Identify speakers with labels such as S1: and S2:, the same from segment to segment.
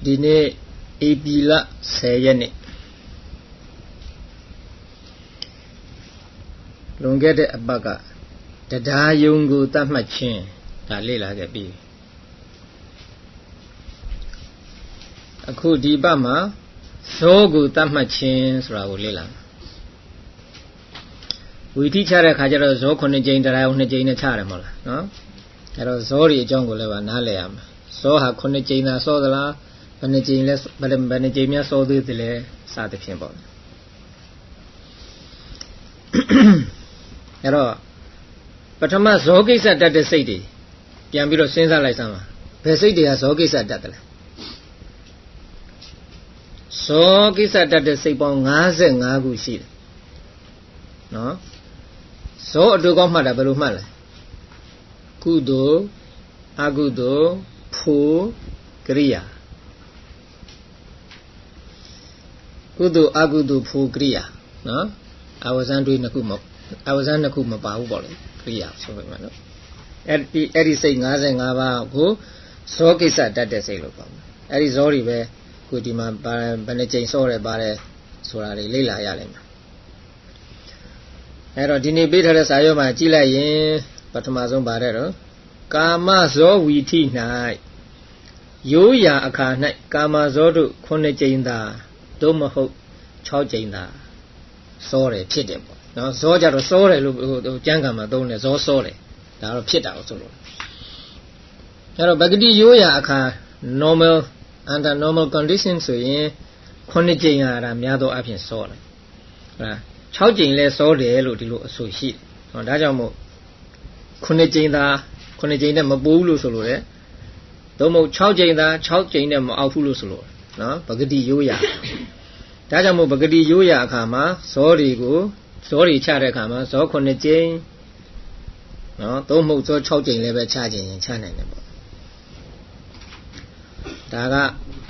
S1: ဒီနေ့ဧပြီလ10ရက်နေ့လွန်ခဲ့တဲ့အပတ်ကတရားယုံကိုတတ်မှတ်ခြင်းဒါလေ့လာခဲ့ပြီအခုဒီပတ်မှာဇောကိုတတ်မှတ်ခြင်းဆိုတာကိုလေ့လာဝီထိချတဲ့ခါကျတော့ဇော9ကြိမ်တရားယုံ2ကြိမ်နဲ့ချရတယ်မဟုတ်လားနော်အဲ့တော့ဇောတွေအကြောင်းကိုလည်းပါနားလည်ရမယ်ဇောဟာ9ကြိမ်သာစောသလားဘယ်နှကြိမ်လဲဘယ်နှကြိမ်များစောသေးတယ်လဲစသဖြင့်ပေါ့အဲ့တော့ပထမဇောကိစ္စတတ်တဲ့စိတ်တွေပြန်ပြီးတော့စဉ်းစားလိုက်စမ်းပါဘယ်စိတ်တွေကဇောကိစ္စတတ်တယ်လဲဇောကိစ္စတတ်တဲ့စိတ်ပေါင်း55ခုရှိတယ်နော်ဇောအတူကောင်းမှတ်တာဘယ်လိုမှတ်လဲကုသိုလ်အကုသိုလ်ဖို့ကရိယာကုသိုလ်အကုသိုလ်ဖို့ကရိယာနော်အဝဇန်တွေနှစ်ခုမပါဘူးပေါ့လေကရိယာဆိုပေမဲ့နော်အဲ့ဒီစိတ်55ပါးကိုဇောကိစ္စတတ်တဲ့စိတ်လို့ပေါ့အဲ့ဒီဇောတွေပဲခုဒီမှာဘယ်နှကြိမ်စောတယ်ပါတယ်ဆိုတာတွေလေ့လာရလိမ့်မယ်အဲ့တော့ဒီနေ့ပေးထားတဲ့စာရွက်မှာကြည့်လိုက်ရင်ပထမဆုံးပါတယ်တော့ကာမဇောဝီထိ၌ရိုးရာအခါ၌ကာမဇောတို့9ကြိမ်သာသို့မဟုတ်6ကြိမ်သာစောတယ်ဖြစ်တယ်ပေါ့နော်ဇောကြတော့စောတယ်လို့ကျမ်းဂန်မှာသုံးတယ်ဇောစောတယ်ဒါတော့ဖြစ်တာလို့ဆိုလို့အဲ့တော့ပဂတိရိုးရာအခါ normal under normal condition ဆိုရင်9ကြိမ်ဟာဒါများသောအားဖြင့်စောတယ်ဟုတ်လား6ကြိမ်လဲစောတယ်လို့ဒီလိုအဆိုရှိတယ်ဟောဒါကြောင့်မို့9ကြိမ်သာ9ကြိမ်နဲ့မပိုးဘူးလို့ဆိုလို့လေသို့မဟုတ်6ကြိမ်သာ6ကြိမ်နဲ့မအောက်ဘူးလို့ဆိုလို့နော်ပဂတိရိုးရာဒါကြောင့်မို့ပဂတိရိုးရာအခါမှာဇောတွေချတဲ့အခါမှာဇော9ကြိမ်နော်သို့မဟုတ်ဇော6ကြိမ်လည်းပဲချခြင်းရင်ချနိုင်တယ်ပေါ့ဒါက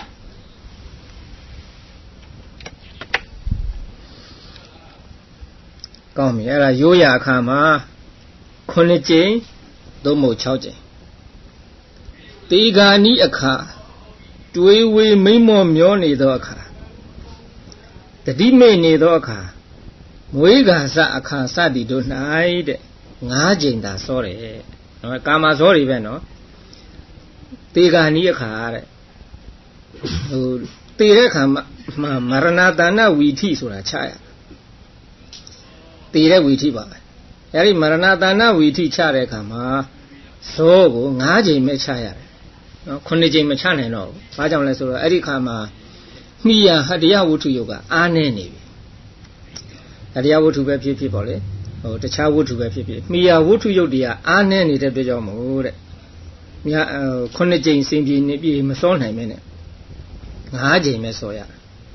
S1: ကောင်းပြီအဲ့ဒါရိုးရာအခါမှာ9ကြိမ်သို့မဟုတ်6ကြိမ်တေဂာနီအခါတွေးဝေမိမ့်မော့မျောနေသောအခါတတိမေ့နေသောအခါမွေးကာစအခါစသည်တို့၌တဲ့9ကြိမ်သာစောတယ်နော်ကာမဇောတွေပဲနော်တေဂာနီအခါတဲ့ဟိုတေတဲ့အခါမှာမရဏတာဏဝီထိဆိုတာချရတေတဲ့ဝီထိပါပဲအဲ့ဒီမရဏတာဏဝီထိချတဲ့အခါမှာဇောကို9ကြိမ်ပဲချရတယ်နော်9ကြိမ်မချနိုင်တော့ဘူးဘာကြောင့်လဲဆိုတော့အဲ့ဒီအခါမှာမိယာဟတ္တယဝတ္ထုယုတ်ကအားနေနေပြီဟတ္တယဝတ္ထုပဲဖြစ်ဖြစ်ပေါ့လေဟိုတခြားဝတ္ထုပဲဖြစ်ဖြစ်မိယာဝတ္ထုယုတ်တွေကအားနေနေတဲ့အတွက်ကြောင့်မို့တဲ့မြတ်9ကြိမ်စင်ပြေနေပြီမစောနိုင်မင်းနဲ့9ကြိမ်ပဲစောရ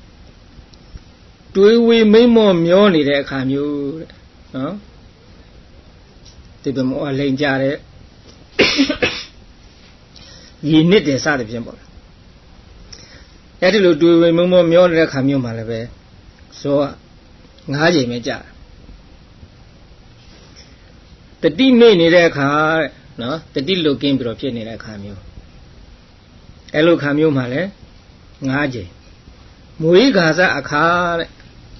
S1: တွေးဝေမိမ့်မော့မျောနေတဲ့အခါမျိုးတဲ့နော်ဒီပမောအလိန်ကြတဲ့ရည်နစ်တယ်စသဖြင့်ပေါ့အဲ့ဒီလိုတွေးဝေမိမ့်မော့မျောနေတဲ့အခါမျိုးမှာလည်းပဲဇော9ကြိမ်ပဲကြာတတိမေ့နေတဲ့အခါတဲ့နော်တတိလုတ်ကင်းပြီးတော့ဖြစ်နေတဲ့အခါမျိုးအဲ့လိုခါမျိုးမှာလည်း9ကြိမ်မွေးကာစအခါတဲ့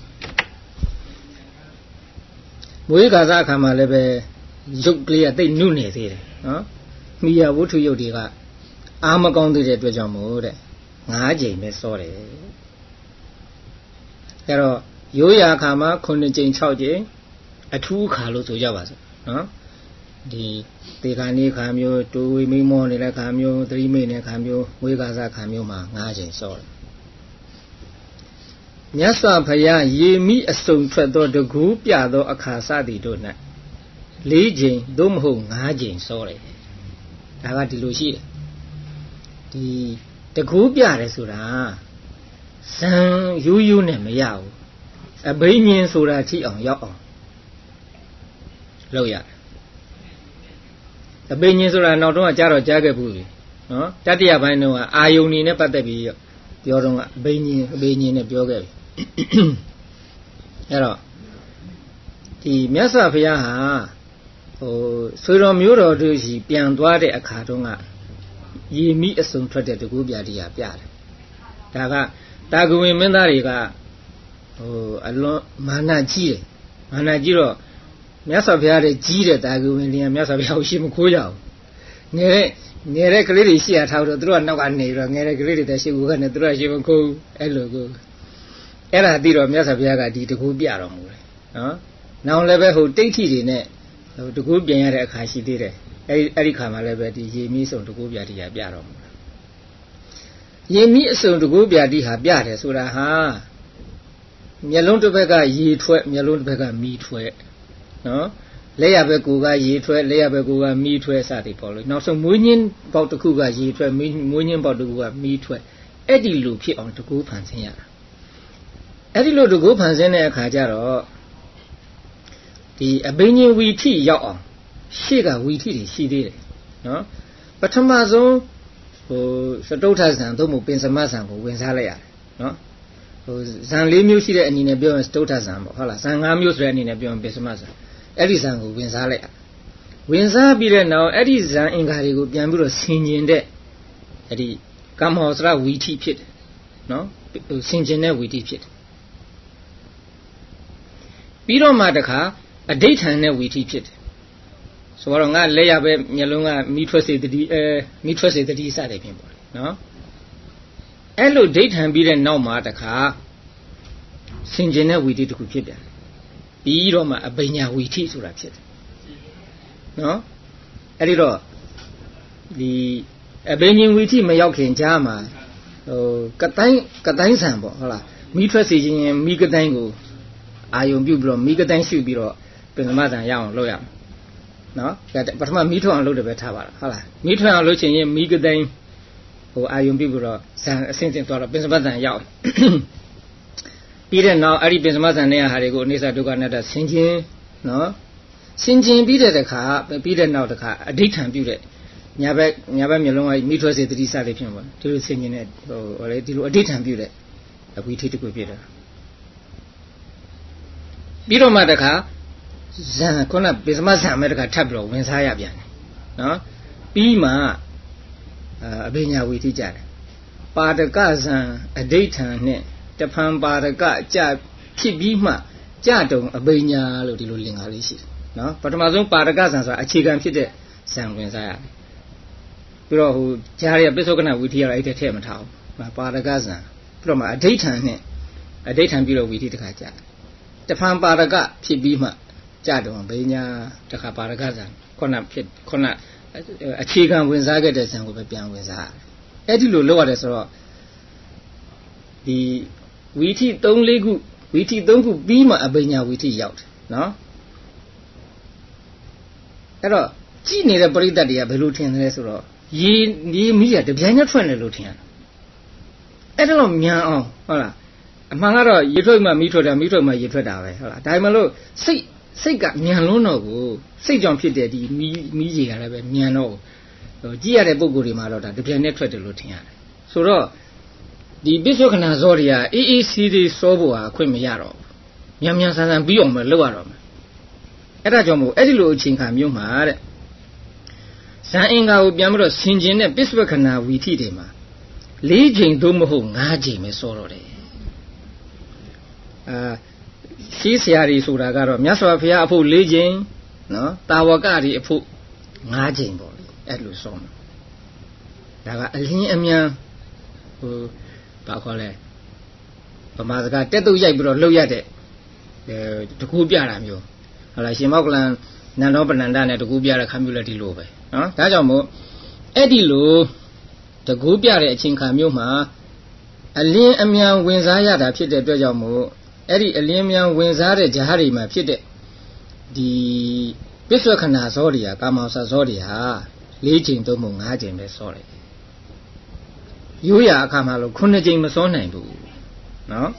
S1: မွေးကာစအခါမှာလည်းပဲရုပ်ကလေးကတိတ်နုနေသေးတယ်နော်မိယာဝတ္ထုရုပ်တွေကအာမကောင်းသေးတဲ့အတွက်ကြောင့်မို့တဲ့9ကြိမ်ပဲစောတယ်အဲ့တော့ရိုးရာအခါမှာ9ကြိမ်6ကြိမ်အထူးအခါလို့ဆိုကြပါစို့နော်ဒီတေခါနေခါမျိုးတူဝေမိမောနေတဲ့ခါမျိုးသတိမိနေတဲ့ခါမျိုးမွေးကာစခါမျိုးမှာ9ကြိမ်စောတယ်မြတ်စွာဘုရားရေမိအစုံထွက်သောတကူပြသောအခါစသည်တို့၌4ကြိမ်သို့မဟုတ်5ကြိမ်စောတယ်ဒါကဒီလိုရှိတယ်ဒီတကူပြတယ်ဆိုတာဇံရိုးရိုးနဲ့မရဘူးအဘိညာဉ်ဆိုတာထိအောင်ရောက်အောင်လုပ်ရတယ်အဘိညာဉ်ဆိုတာနောက်တော့ကြားခဲ့ဘူးလေနော်တတိယပိုင်းတော့အာယုန်နေနဲ့ပတ်သက်ပြီးပြောတော့အဘိညာဉ်နဲ့ပြောခဲ့ပြီအဲ့တော့ဒီမြတ်စွာဘုရားဟာဟိုဆွေတော်မျိုးတော်တို့ရှိပြန်သွားတဲ့အခါတုန်းကရေမိအစုံထွက်တဲ့တကူပြတရားပြတယ် 다가 다구인 맨다리가 알론 만나지 만나지로 몇사비아를 지래 다구인 리야 몇사비아 오시면 고야 내래 그리리 시야 타도 들어 나가 내려 내래 그리리 다시 우가네 들어 시면 고 엘로고 에라 뒤로 몇사비아가 디တကူပြတော်မူတယ်နော်နောက်လည်းပဲဟိုတိတ်ထီတွေနဲ့တကူပြင်ရတဲ့အခါရှိသေးတယ်အဲ့ဒီခါမှာလည်းပဲဒီရေမီးစုံတကူပြတိဟာပြတော်မူတယ်ရေမီးအစုံတကူပြတိဟာပြတယ်ဆိုတာဟာမျက်လုံးတစ်ဘက်ကရေထွက်မျက်လုံးတစ်ဘက်ကမီးထွက်နော်လက်ရဘက်ကူကရေထွက်လက်ရဘက်ကူကမီးထွက်စသည်ပေါ့လို့နောက်ဆုံးမွေးညင်းပေါက်တစ်ခုကရေထွက်မွေးညင်းပေါက်တစ်ခုကမီးထွက်အဲ့ဒီလိုဖြစ်အောင်တကူဖန်ဆင်းရတာအဲ့ဒီလိုတကူဖန်ဆင်းတဲ့အခါကျတော့ဒီအဘိညာဉ်ဝီထိရောက်အောင်ရှေ့ကဝီထိတွေရှိသေးတယ်နော်ပထမဆုံးဟိုစတုထဇံသို့မဟုတ်ပင်စမဇံကိုဝင်စားလိုက်ရတယ်နော်ဟိုဇံ၄မျိုးရှိတဲ့အနေနဲ့ပြောရင်စတုထဇံပေါ့ဟုတ်လားဇံ၅မျိုးဆိုတဲ့အနေနဲ့ပြောရင်ပင်စမဇံအဲ့ဒီဇံကိုဝင်စားလိုက်ရဝင်စားပြီးတဲ့နောက်အဲ့ဒီဇံအင်္ဂါတွေကိုပြန်ပြီးတော့ဆင်ခြင်တဲ့အဲ့ဒီကမ္မောစရဝီထိဖြစ်တယ်နော်ဆင်ခြင်တဲ့ဝီထိဖြစ်တယ်ပြီးတော့မှတခါအဋိဋ္ဌံနဲ့ဝီထိဖြစ်တယ်ဆိုတော့ငါလက်ရပဲမျက်လုံးကမိထွက်စေတတိမိထွက်စေတတိစတဲ့ပြင်ပေါ့နော်အဲ့လိုဒိဋ္ဌံပြီးတဲ့နောက်မှာတခါဆင်ခြင်တဲ့ဝီထိတစ်ခုဖြစ်တယ်ပြီးတော့မှအပညာဝီထိဆိုတာဖြစ်တယ်နော်အဲ့ဒီတော့ဒီအပညာဝီထိမရောက်ခင်ကြားမှာဟိုကတိုင်းဆံပေါ့ဟုတ်လားမိထွက်စေခြင်းမိကတိုင်းကိုအာယုံပြုတ်ပြီးတော့မိကတိုင်းရှုပြီးတော့ပင်မဇံရအောင်လုပ်ရအောင်နော်ပထမမိထွက်အောင်လုပ်တယ်ပဲထားပါလားဟုတ်လားမိထွက်အောင်လုပ်ချင်ရင်မိကတိုင်းဟိုအာယုံပြုတ်ပြီးတော့ဇံအဆင့်ဆင့်သွားတော့ပင်မဇံရအောင်ပြီးတဲ့နောက်အဲ့ဒီပင်မဇံနဲ့ဟာတွေကိုအိဋ္ဌဒုက္ခအနတ္တဆင်ခြင်နော်ဆင်ခြင်ပြီးတဲ့အခါပြီးတဲ့နောက်တစ်ခါအဋိဋ္ဌံပြုတဲ့ညာဘက်မျက်လုံးကမိထွက်စေတတိစလေးဖြစ်ပါဒီလိုဆင်ခြင်တဲ့ဟိုလေဒီလိုအဋိဋ္ဌံပြုတဲ့အဝိထိတခုဖြစ်တယ်ပြီးတော့မှတခါဇံခုနပစ္စမဇံမဲ့တခါထပ်ပြီးတော့ဝင်စားရပြန်တယ်နော်ပြီးမှအဘိညာဝီထိကြတယ်ပါဒကဇံအဋိဋ္ဌံနဲ့တဖန်ပါဒကကြဖြစ်ပြီးမှကြတုံအဘိညာလို့ဒီလိုလင်္ကာလေးရှိတယ်နော်ပထမဆုံးပါဒကဇံဆိုတာအခြေခံဖြစ်တဲ့ဇံဝင်စားရတယ်ပြီးတော့ဟိုကြားရပစ္စုကနဝီထိရအဲ့တဲ့ထည့်မထားဘူးပါဒကဇံပြီးတော့မှအဋိဋ္ဌံနဲ့အဋိဋ္ဌံပြီးတော့ဝီထိတခါကြတဖန်ပါဒကဖြစ်ပြီးမှကြတုံဘိညာတခါပါဒကဇံခုနအခြေခံဝင်စားခဲ့တဲ့ဇံကိုပဲပြန်ဝင်စားရတယ်အဲ့ဒီလိုလုပ်ရတယ်ဆိုတော့ဒီဝီထိ3-4ခုဝီထိ3ခုပြီးမှအဘိညာဝီထိရောက်တယ်နော်အဲ့တော့ကြည့်နေတဲ့ပရိသတ်တွေကဘယ်လိုထင်တယ်လဲဆိုတော့ရေမီးရတပြိုင်နဲ့ထွက်နေလို့ထင်ရတယ်အဲ့ဒါတော့မြန်အောင်ဟုတ်လားအမှန်ကတော့ရေထွက်မှမီးထွက်တာမီးထွက်မှရေထွက်တာပဲဟုတ်လားဒါမှမဟုတ်စိတ်ကမြန်လွန်းတော့ကိုစိတ်ကြောင့်ဖြစ်တဲ့ဒီမီးရေကလည်းပဲမြန်တော့ကြည့်ရတဲ့ပုံကိုယ်တွေမှာတော့ဒါတပြိုင်နဲ့ထွက်တယ်လို့ထင်ရတယ်ဆိုတော့ဒီပစ္စုခဏဇောတွေကအေးစီးစောဖို့ဟာအခွင့်မရတော့ဘူးမြန်ဆန်ပြီးအောင်မလုပ်ရတော့မယ်အဲ့ဒါကြောင့်မို့အဲ့ဒီလိုအချိန်ခါမျိုးမှာတဲ့ဇန်အင်္ဂါကိုပြန်ပြီးတော့ဆင်ခြင်တဲ့ပစ္စုခဏဝီထိတွေမှာ4ချိန်သို့မဟုတ်5ချိန်ပဲစောတော့တယ်ရှိဆရာကြီးဆိုတာကတော့မြတ်စွာဘုရားအဖို့4ချိန်နော်တာဝကကြီးအဖို့5ချိန်ပေါ့လေအဲ့လိုစောမှာဒါကအလင်းအမြန်ဟိုဘာခေါ်လဲဗမာစကားတက်တုတ်ရိုက်ပြီးတော့လှုပ်ရတဲ့တကူပြတာမျိုးဟုတ်လားရှင်မောကလန်နန္ဒောပဏ္ဍနဲ့တကူပြတဲ့ခါမျိုးလည်းဒီလိုပဲနော်ဒါကြောင့်မို့အဲ့ဒီလိုတကူပြတဲ့အချိန်ခါမျိုးမှာအလင်းအမြန်ဝင်စားရတာဖြစ်တဲ့အတွက်ကြောင့်မို့အဲ့ဒီအလင်းအမြန်ဝင်စားတဲ့ဂျားတွေမှာဖြစ်တဲ့ဒီပစ္စုခဏဇောတွေကကာမောဆဇောတွေဟာ4ချိန်သို့မဟုတ်5ချိန်ပဲစောတယ်ရိုးရာအခါမှာလို့9ချိန်မစောနိုင်ဘူးနော်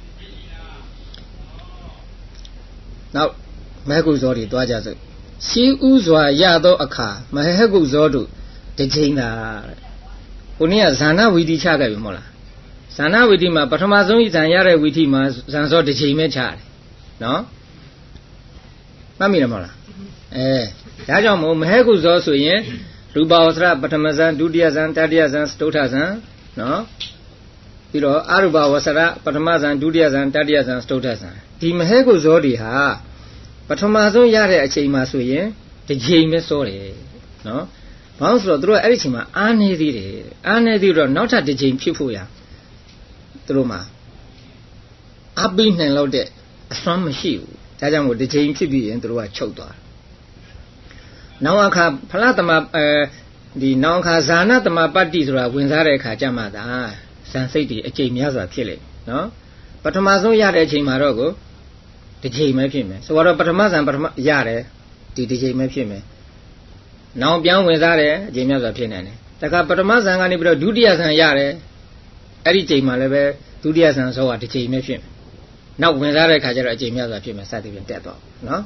S1: နောက်မဟကုဇောတွေတွားကြစို့ရှင်းဥစွာရသောအခါမဟကုဇောတို့တစ်ချိန်သာကိုနေ့ကဇာနာဝီတိချခဲ့ပြီမဟုတ်လားဇာနာဝီတိမှာပထမဆုံးဇန်ရတဲ့ဝီတိမှာဇန်စောတစ်ချိန်ပဲချတယ်နော်မှတ်မိတယ်မဟုတ်လားဒါကြောင့်မို့မဟကုဇောဆိုရင်ရူပဝဆရပထမဇန်ဒုတိယဇန်တတိယဇန်စတုထဇန်နော်ပြီးတော့အရူပဝဆရပထမဇန်ဒုတိယဇန်တတိယဇန်စတုတ္ထဇန်ဒီမဟဲကုဇောတွေဟာပထမဆုံးရတဲ့အချိန်မှာဆိုရင်တစ်ချိန်ပဲစောတယ်နော်ဘာလို့ဆိုတော့သူတို့အဲ့ဒီအချိန်မှာအားနေသေးတယ်အားနေသေးတော့နောက်ထပ်တစ်ချိန်ဖြစ်ဖို့ရသူတို့မှာအပိနိုင်လို့တဲ့အစွမ်းမရှိဘူးဒါကြောင့်မို့တစ်ချိန်ဖြစ်ပြီးရင်သူတို့ကချုပ်သွားနောက်အခါဖလားသမဒီနောက်အခါဇာနာသမပတ္တိဆိုတာဝင်စားတဲ့အခါကျမှသာဇန်စိတ်တွေအကျိန်များစွာဖြစ်လေနော်ပထမဆုံးရတဲ့အချိန်မှာတော့ကိုတစ်ချိန်ပဲဖြစ်မယ်ဆိုတော့ပထမဇန်ပထမရတယ်ဒီတစ်ချိန်ပဲဖြစ်မယ်နောက်ပြောင်းဝင်စားတယ်အကျိန်များစွာဖြစ်နေတယ်တခါပထမဇန်ကနေပြီးတော့ဒုတိယဇန်ရတယ်အဲ့ဒီချိန်မှာလည်းပဲဒုတိယဇန်စောကတစ်ချိန်ပဲဖြစ်မယ်နောက်ဝင်စားတဲ့အခါကျတော့အကျိန်များစွာဖြစ်မယ်စသဖြင့်တက်သွားနော်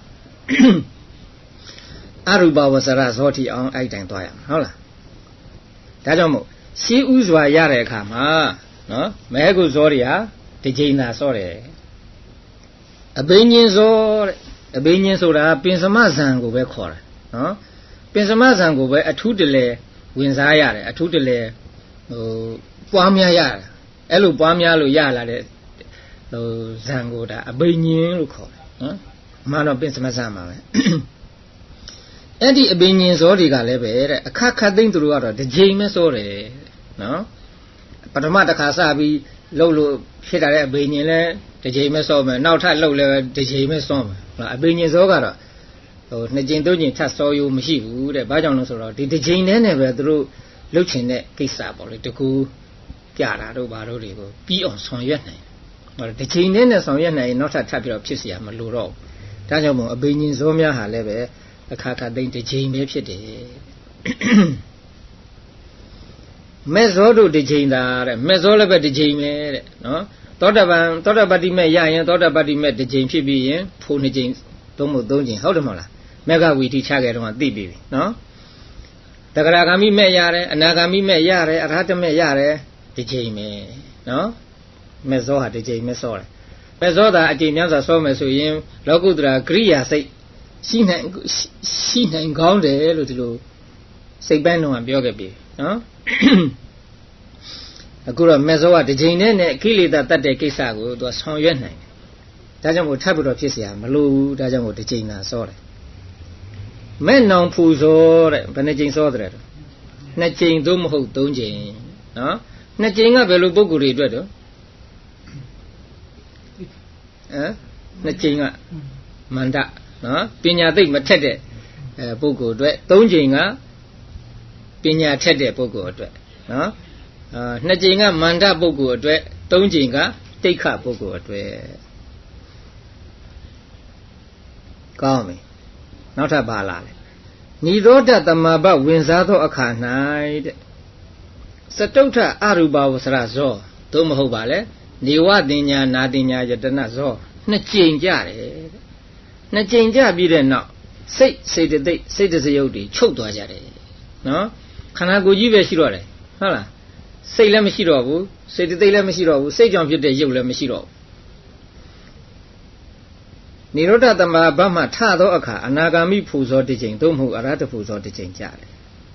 S1: အရူပဝဆရဇောတိအောင်အဲ့တိုင်သွားရမှာဟုတ်လားဒါကြောင့်မို့ရှင်းဥစွာရတဲ့အခါမှာနော်မဲကုဇောတွေဟာတစ်ချိန်သာစောတယ်အဘိညာဉ်ဇောတဲ့အဘိညာဉ်ဆိုတာပင်စမဇံကိုပဲခေါ်တယ်နော်ပင်စမဇံကိုပဲအထူးတလဲဝင်စားရတယ်အထူးတလဲပွားများရတယ်အဲ့လိုပွားများလို့ရလာတဲ့ဇံကိုဒါအဘိညာဉ်လို့ခေါ်တယ်နော်အမှန်တော့ပင်စမဇံပါပဲအဲ့ဒီအဘိညာဉ်ဇောတွေကလည်းပဲတဲ့အခက်ခတ်သိမ့်သူတို့ကတော့တစ်ချိန်ပဲစောတယ်နော်ပထမတစ်ခါစပြီးလှုပ်လို့ဖြစ်တာတဲ့အဘိညာဉ်လဲတစ်ချိန်ပဲစောမယ်နောက်ထပ်လှုပ်လဲတစ်ချိန်ပဲစောမယ်အဘိညာဉ်ဇောကတော့နှစ်ချိန်သုံးချိန်ထပ်စောယူမရှိဘူးတဲ့ဘာကြောင့်လဲဆိုတော့ဒီတစ်ချိန်နဲ့ပဲသူတို့လှုပ်ချင်တဲ့ကိစ္စပေါ့လေတကူပြတာတို့ဘာတို့တွေကိုပြီးအောင်ဆောင်ရွက်နိုင်တယ်တစ်ချိန်နဲ့ဆောင်ရွက်နိုင်ရင်နောက်ထပ်ပြီးတော့ဖြစ်เสียမလို့တော့ဒါကြောင့်မို့အဘိညာဉ်ဇောများဟာလည်းပဲအခါခါသိမ့်တစ်ချိန်ပဲဖြစ်တယ်မဲ့ဇောတို့တစ်ချိန်သာတဲ့မဲ့ဇောလည်းပဲတစ်ချိန်ပဲတဲ့နော်သောတပတ္တိမဲ့ရရင်သောတပတ္တိမဲ့တစ်ချိန်ဖြစ်ပြီးရင်ဖိုးနှစ်ချိန်သုံးဖို့သုံးချိန်ဟုတ်တယ်မဟုတ်လားမေဃဝီတိချခဲ့တော့သိပြီနော်တဂရဂါမိမဲ့ရတယ်အနာဂါမိမဲ့ရတယ်အရဟတမဲ့ရတယ်တစ်ချိန်ပဲနော်မဲ့ဇောဟာတစ်ချိန်ပဲစောတယ်မဲ့ဇောသာအချိန်များစွာစောမယ်ဆိုရင်လောကုတ္တရာကရိယာစိတ်ရှိနိုင်ကောင်းတယ်လို့ဒီလိုစိတ်ပိုင်းတော့ပြောခဲ့ပြီနော်အခုတော့မေဇောကတစ်ချိန်နဲ့ကိလေသာတတ်တဲ့ကိစ္စကိုသူကဆောင်ရွက်နိုင်တယ်ဒါကြောင့်မို့ထပ်ပြီးတော့ဖြစ်เสียမလို့ဘူးဒါကြောင့်မို့တစ်ချိန်သာစောတယ်မဲ့နောင်ဖူဇောတဲ့ဘယ်နှချိန်စောတယ်နှစ်ချိန်သို့မဟုတ်သုံးချိန်နော်နှစ်ချိန်ကဘယ်လိုပုံကိုယ်တွေအတွက်တော့နှစ်ချိန်ကမန္တနော်ပညာသိမထက်တဲ့ပုဂ္ဂိုလ်အတွက်သုံးချိန်ကပညာထက်တဲ့ပုဂ္ဂိုလ်အတွက်နော်နှစ်ချိန်ကမန္တပုဂ္ဂိုလ်အတွက်သုံးချိန်ကတိက္ခပုဂ္ဂိုလ်အတွက်ကောင်းပြီနောက်ထပ်ပါလာတယ်ညီသောတသမဘဝင်စားသောအခါ၌တဲ့စတုထအရူပဝဆရဇောသို့မဟုတ်ပါလေနေဝတင်ညာနာတင်ညာယတနာဇောနှစ်ချိန်ကြတယ်နှစ်ကြိမ်ကြပြီးတဲ့နောက်စိတ်တသိက်စိတ်တစရုပ်တွေချုပ်သွားကြတယ်နော်ခန္ဓာကိုယ်ကြီးပဲရှိတော့တယ်ဟုတ်လားစိတ်လည်းမရှိတော့ဘူးစိတ်တသိက်လည်းမရှိတော့ဘူးစိတ်ကြောင့်ဖြစ်တဲ့ရုပ်လည်းမရှိတော့ဘူးနိရောဓသမဘမှထသောအခါအနာဂါမိဖူဇောတစ်ကြိမ်သို့မဟုတ်အရဟတဖူဇောတစ်ကြိမ်ကြတယ်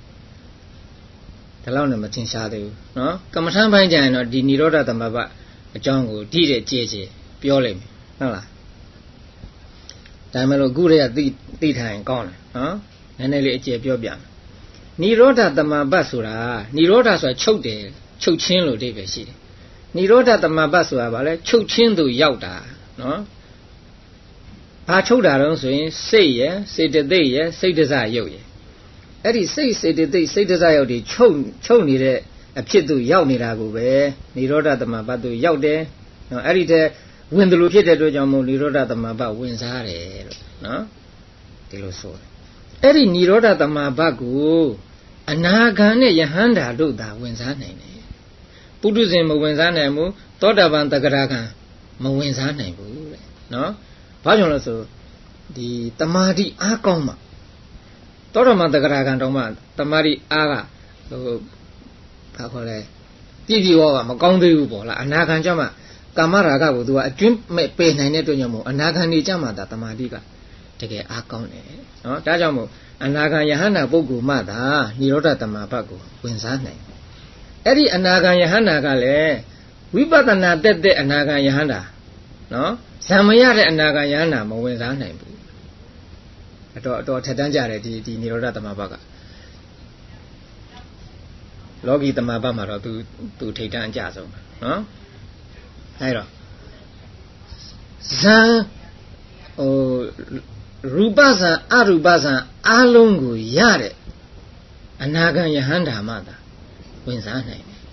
S1: ဒါလောက်နဲ့မထင်ရှားသေးဘူးနော်ကမ္မထမ်းပိုင်းကြရင်တော့ဒီနိရောဓသမဘအကြောင်းကိုဓိတဲ့ကြည်ပြောလိုက်မယ်ဟုတ်လားဒါမှမဟုတ်ခုတည်းကသိထိုင်ကောင်းတယ်နော်နည်းနည်းလေးအကျယ်ပြောပြနိရောဓသမဘတ်ဆိုတာနိရောဓဆိုတာချုပ်တယ်ချုပ်ချင်းလို့အဓိပ္ပာယ်ရှိတယ်နိရောဓသမဘတ်ဆိုတာဗာလဲချုပ်ချင်းသူရောက်တာနော်ဘာချုပ်တာတော့ဆိုရင်စိတ်ရယ်စေတသိက်ရယ်စိတ်တစရုပ်ရယ်အဲ့ဒီစိတ်စေတသိက်စိတ်တစရုပ်တွေချုပ်နေတဲ့အဖြစ်သူရောက်နေတာကိုပဲနိရောဓသမဘတ်သူရောက်တယ်နော်အဲ့ဒီတဲ့ဝင်တယ်လို့ဖြစ်တဲ့အတွက်ကြောင့်မို့နိရောဓသမဘဝင်စားတယ်လို့နော်ဒီလိုဆိုတယ်အဲ့ဒီနိရောဓသမဘကိုအနာဂံနဲ့ယဟန္တာတို့သာဝင်စားနိုင်တယ်ပုထုဇဉ်မဝင်စားနိုင်ဘူးသောတာပန်တဂရကံမဝင်စားနိုင်ဘူးတဲ့နော်ဘာကြောင့်လဲဆိုဒီတမာတိအားကောင်းမှသောတာပန်တဂရကံတောင်မှတမာတိအားကဘာခေါ်လဲပြည့်ဝမကောင်းသေးဘူးပေါ့လားအနာဂံကြောင့်မှကာမရာဂကိုသူကအကျွန်းမဲ့ပယ်နိုင်တဲ့အတွက်ကြောင့်မို့အနာဂံနေကြမှာဒါတမာတိကတကယ်အားကောင်းတယ်နော်ဒါကြောင့်မို့အနာဂံယဟန္တာပုဂ္ဂိုလ်မှသာနိရောဓသမဘတ်ကိုဝင်စားနိုင်အဲ့ဒီအနာဂံယဟန္တာကလည်းဝိပဿနာတက်တဲ့အနာဂံယဟန္တာနော်ဇံမရတဲ့အနာဂံယဟန္တာမဝင်စားနိုင်ဘူးအတော်ထက်တန်းကြတယ်ဒီနိရောဓသမဘကလောကီသမဘမှာတော့သူထိတ်တန်းအကြဆုံးနော်အဲတော့ဇံရူပဇံအရူပဇံအားလုံးကိုရတဲ့အနာဂံယဟန္တာမှသာဝင်စားနိုင်တယ်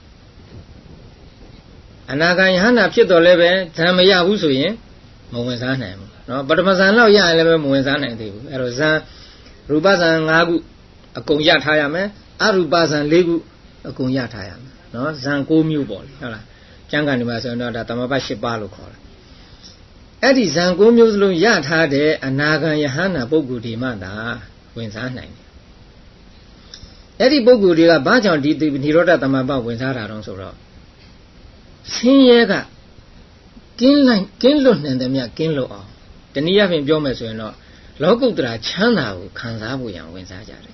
S1: အနာဂံယဟန္တာဖြစ်တော်လည်းပဲဇံမရဘူးဆိုရင်မဝင်စားနိုင်ဘူးနော်ပထမဇံတော့ရရင်လည်းပဲမဝင်စားနိုင်သေးဘူးအဲ့တော့ဇံရူပဇံ5ခုအကုန်ရထားရမယ်အရူပဇံ4ခုအကုန်ရထားရမယ်နော်ဇံ6မျိုးပေါ့လေဟုတ်လားကျမ်းဂန်ဒီမှာဆိုတော့ဒါသမဘတ်8ပါးလို့ခေါ်တယ်အဲ့ဒီဇံ9မျိုးစလုံးရထားတဲ့အနာဂံယဟန္တာပုဂ္ဂိုလ်ဒီမှသာဝင်စားနိုင်တယ်အဲ့ဒီပုဂ္ဂိုလ်တွေကဘာကြောင့်ဒီနိရောဓသမဘတ်ဝင်စားတာတော့ဆိုတော့ဆင်းရဲကကင်းလွတ်နိုင်တယ်မြတ်ကင်းလွတ်အောင်တနည်းအားဖြင့်ပြောမယ်ဆိုရင်တော့လောကုတ္တရာချမ်းသာကိုခံစားဖို့ရန်ဝင်စားကြတယ်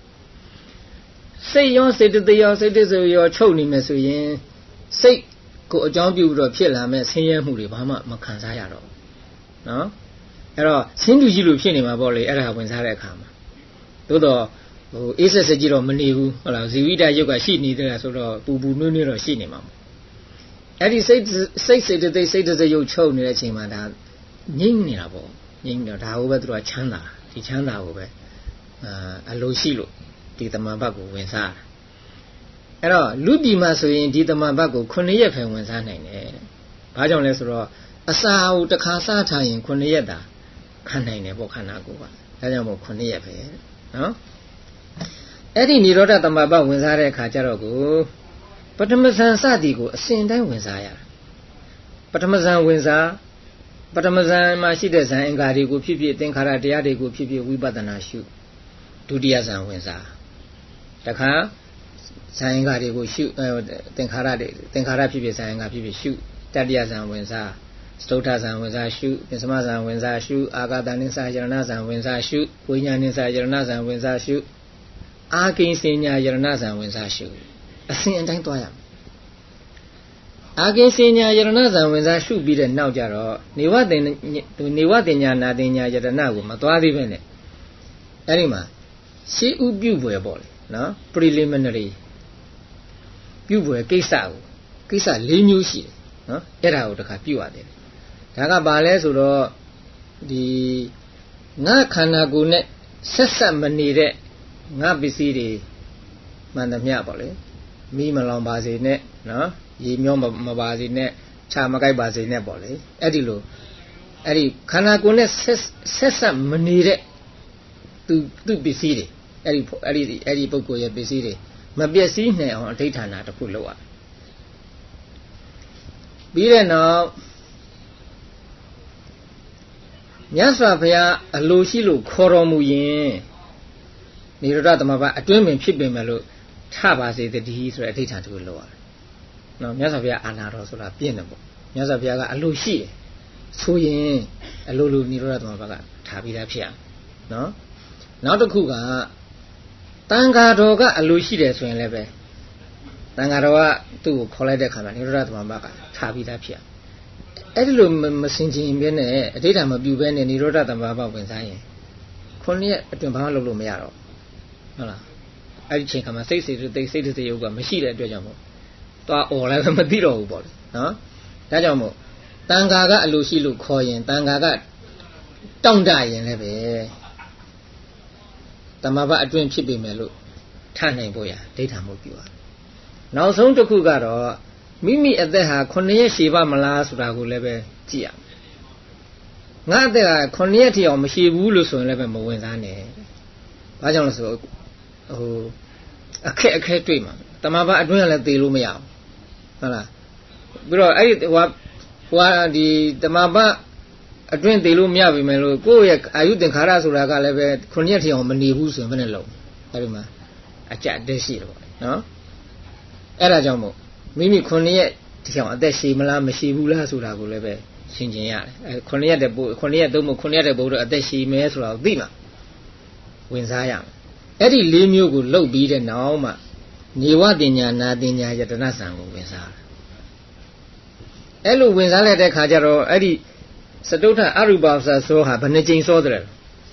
S1: စိတ်ရောစေတသိက်ရောစိတ်တည်းဆိုရောချုပ်နေမယ်ဆိုရင်စိတ်ကိုအကြောင်းပြုပြီးတော့ဖြစ်လာမဲ့ဆင်းရဲမှုတွေဘာမှမခံစားရတော့ဘူးနော်အဲ့တော့ဆင်းတူကြီးလိုဖြစ်နေမှာပေါ့လေအဲ့ဒါဝင်စားတဲ့အခါမှာသို့တော့အေးဆက်ဆက်ကြီးတော့မနေဘူးဟုတ်လားဇီဝိတယုတ်ကရှိနေတယ်ဆိုတော့ပူပူနွေးနွေးတော့ရှိနေမှာအဲ့ဒီစိတ်စေတသိက်စိတ်တည်းရုပ်ချုပ်နေတဲ့အချိန်မှာဒါငြိမ့်နေတာပေါ့ငြိမ့်တော့ဒါကိုပဲသူကချမ်းသာဒီချမ်းသာကိုပဲအလိုရှိလို့ဒီတမန်ဘတ်ကိုဝင်စားတာအဲ့တော့လူပြည်မှာဆိုရင်ဒီတမန်ဘတ်ကို9ရက်ပဲဝင်စားနိုင်တယ်ဘာကြောင့်လဲဆိုတော့အစာကိုတစ်ခါစားထားရင်9ရက်သာခံနိုင်တယ်ပေါ့ခန္ဓာကိုယ်ကဒါကြောင့်မို့9ရက်ပဲနော်အဲ့ဒီနိရောဓတမန်ဘတ်ဝင်စားတဲ့အခါကျတော့ကိုပထမဇန်စသည်ကိုအစဉ်တိုင်းဝင်စားရတာပထမဇန်ဝင်စားပထမဇန်မှာရှိတဲ့ဇန်အင်္ဂါတွေကိုဖြစ်ဖြစ်သင်္ခါရတရားတွေကိုဖြစ်ဖြစ်ဝိပဿနာရှုဒုတိယဇန်ဝင်စားတခါဇန်အင်္ဂါတွေကိုရှုသင်္ခါရဖြစ်ဖြစ်ဇန်အင်္ဂါဖြစ်ဖြစ်ရှုတတိယဇန်ဝင်စားစတုထဇန်ဝင်စားရှုပစ္စမဇန်ဝင်စားရှုအာဂတနိစ္စယရဏဇန်ဝင်စားရှုဝိညာဉ်နိစ္စယရဏဇန်ဝင်စားရှုအာကိဉ္စဉ္ညာယရဏဇန်ဝင်စားရှုအစဉ်အတိုင်းသွားရမယ်အာကိဉ္စဉ္ညာယရဏဇန်ဝင်စားရှုပြီးတဲ့နောက်ကျတော့နေဝတင်ညာနာတင်ညာယရဏကိုမသွားသေးပဲနဲ့အဲ့ဒီမှာရှေးဥပြုပွဲပေါ့လေနော် preliminary ပြုပွဲကိစ္စ၄မျိုးရှိတယ်နော်အဲ့ဒါကိုတခါပြုရတယ်ဒါကဘာလဲဆိုတော့ဒီငါခန္ဓာကိုယ်နဲ့ဆက်ဆက်မနေတဲ့ငါပစ္စည်းတွေမှန်သမျှပေါ့လေမိမလောင်ပါစေနဲ့နော်ရေမျောမပါစေနဲ့ခြာမကိုက်ပါစေနဲ့ပေါ့လေအဲ့ဒီလိုအဲ့ဒီခန္ဓာကိုယ်နဲ့ဆက်ဆက်မနေတဲ့သူပစ္စည်းတွေအဲ့ဒီပုဂ္ဂိုလ်ရဲ့ပစ္စည်းတွေမပျက်စီးနိုင်အောင်အဋ္ဌဌာဏတစ်ခုလုပ်ရပြီးတဲ့နောက်မြတ်စွာဘုရားအလိုရှိလို့ခေါ်တော်မူရင်နိရောဓသမဘတ်အတွင်းပင်ဖြစ်ပင်မယ်လို့ထပါစေတည်းဆိုတဲ့အဋ္ဌဌာဏတစ်ခုလုပ်ရတယ်နော်မြတ်စွာဘုရားအာနာတော်ဆိုတာပြည့်တယ်ပေါ့မြတ်စွာဘုရားကအလိုရှိတယ်ဆိုရင်အလိုလိုနိရောဓသမဘတ်ကထားပြီးသားဖြစ်ရနော်နောက်တစ်ခုကတန်ဃာတော်ကအလိုရှိတယ်ဆိုရင်လည်းပဲတန်ဃာတော်ကသူ့ကိုခေါ်လိုက်တဲ့ခါမှာနိရောဓသမဘတ်ကထားပြီးသားဖြစ်ရအဲ့ဒီလိုမစင်ချင်ပြင်းနဲ့အဋ္ဌဌာဏမပြုဘဲနဲ့နိရောဓသမဘတ်ဝင်စားရင်9ရက်အတွင်းဘာမှလုပ်လို့မရတော့ဟုတ်လားအဲ့ဒီချိန်ခါမှာစိတ်တယုတ်ကမရှိတဲ့အတွက်ကြောင့်မို့သွားអော်လည်းမသိတော့ဘူးပေါ့လေနော်ဒါကြောင့်မို့တန်ဃာကအလိုရှိလို့ခေါ်ရင်တန်ဃာကတောင့်တရင်လည်းပဲသမဘတ်အတွင်းဖြစ်ပေမဲ့လို့ထနိုင်ဖို့ရဒိဋ္ဌာမှုပြုရနောက်ဆုံးတစ်ခုကတော့မိမိအသက်ဟာ9ရက်ရှည်ပါမလားဆိုတာကိုလည်းပဲကြည့်ရငါအသက်က9ရက်ထိအောင်မရှည်ဘူးလို့ဆိုရင်လည်းပဲမဝင်စားနဲ့ဘာကြောင့်လဲဆိုအခက်တွေ့မှာတမဘတ်အတွင်းကလည်းသေလို့မရဘူးဟုတ်လားပြီးတော့အဲ့ဒီဒီတမဘတ်အတွင်းသေလို့မရပြီမယ်လို့ကိုယ့်ရဲ့အာယုသင်္ခါရဆိုတာကလည်းပဲ9ရက်ထိအောင်မနေဘူးဆိုရင်ဘယ်နဲ့လုံးအဲ့ဒီမှာအကြအတက်ရှိတယ်ပေါ့နော်အဲ့ဒါကြောင့်မို့မိမိ9ရက်ထိအောင်အသက်ရှည်မလားမရှည်ဘူးလားဆိုတာကိုလည်းပဲရှင်းကျင်ရတယ်အဲ9ရက်တဲ့ပို့9ရက်သုံးမို့9ရက်တဲ့ပို့တော့အသက်ရှည်မယ်ဆိုတာကိုသိမှာဝင်စားရမယ်အဲ့ဒီ၄မျိုးကိုလှုပ်ပြီးတဲ့နောက်မှနေဝတင်ညာနာတင်ညာယတနာဆံကိုဝင်စားတယ်အဲ့လိုဝင်စားလိုက်တဲ့ခါကျတော့အဲ့ဒီစတုထအရူပဝဆရာသောဟာဘယ်နှကြိမ်စောတယ်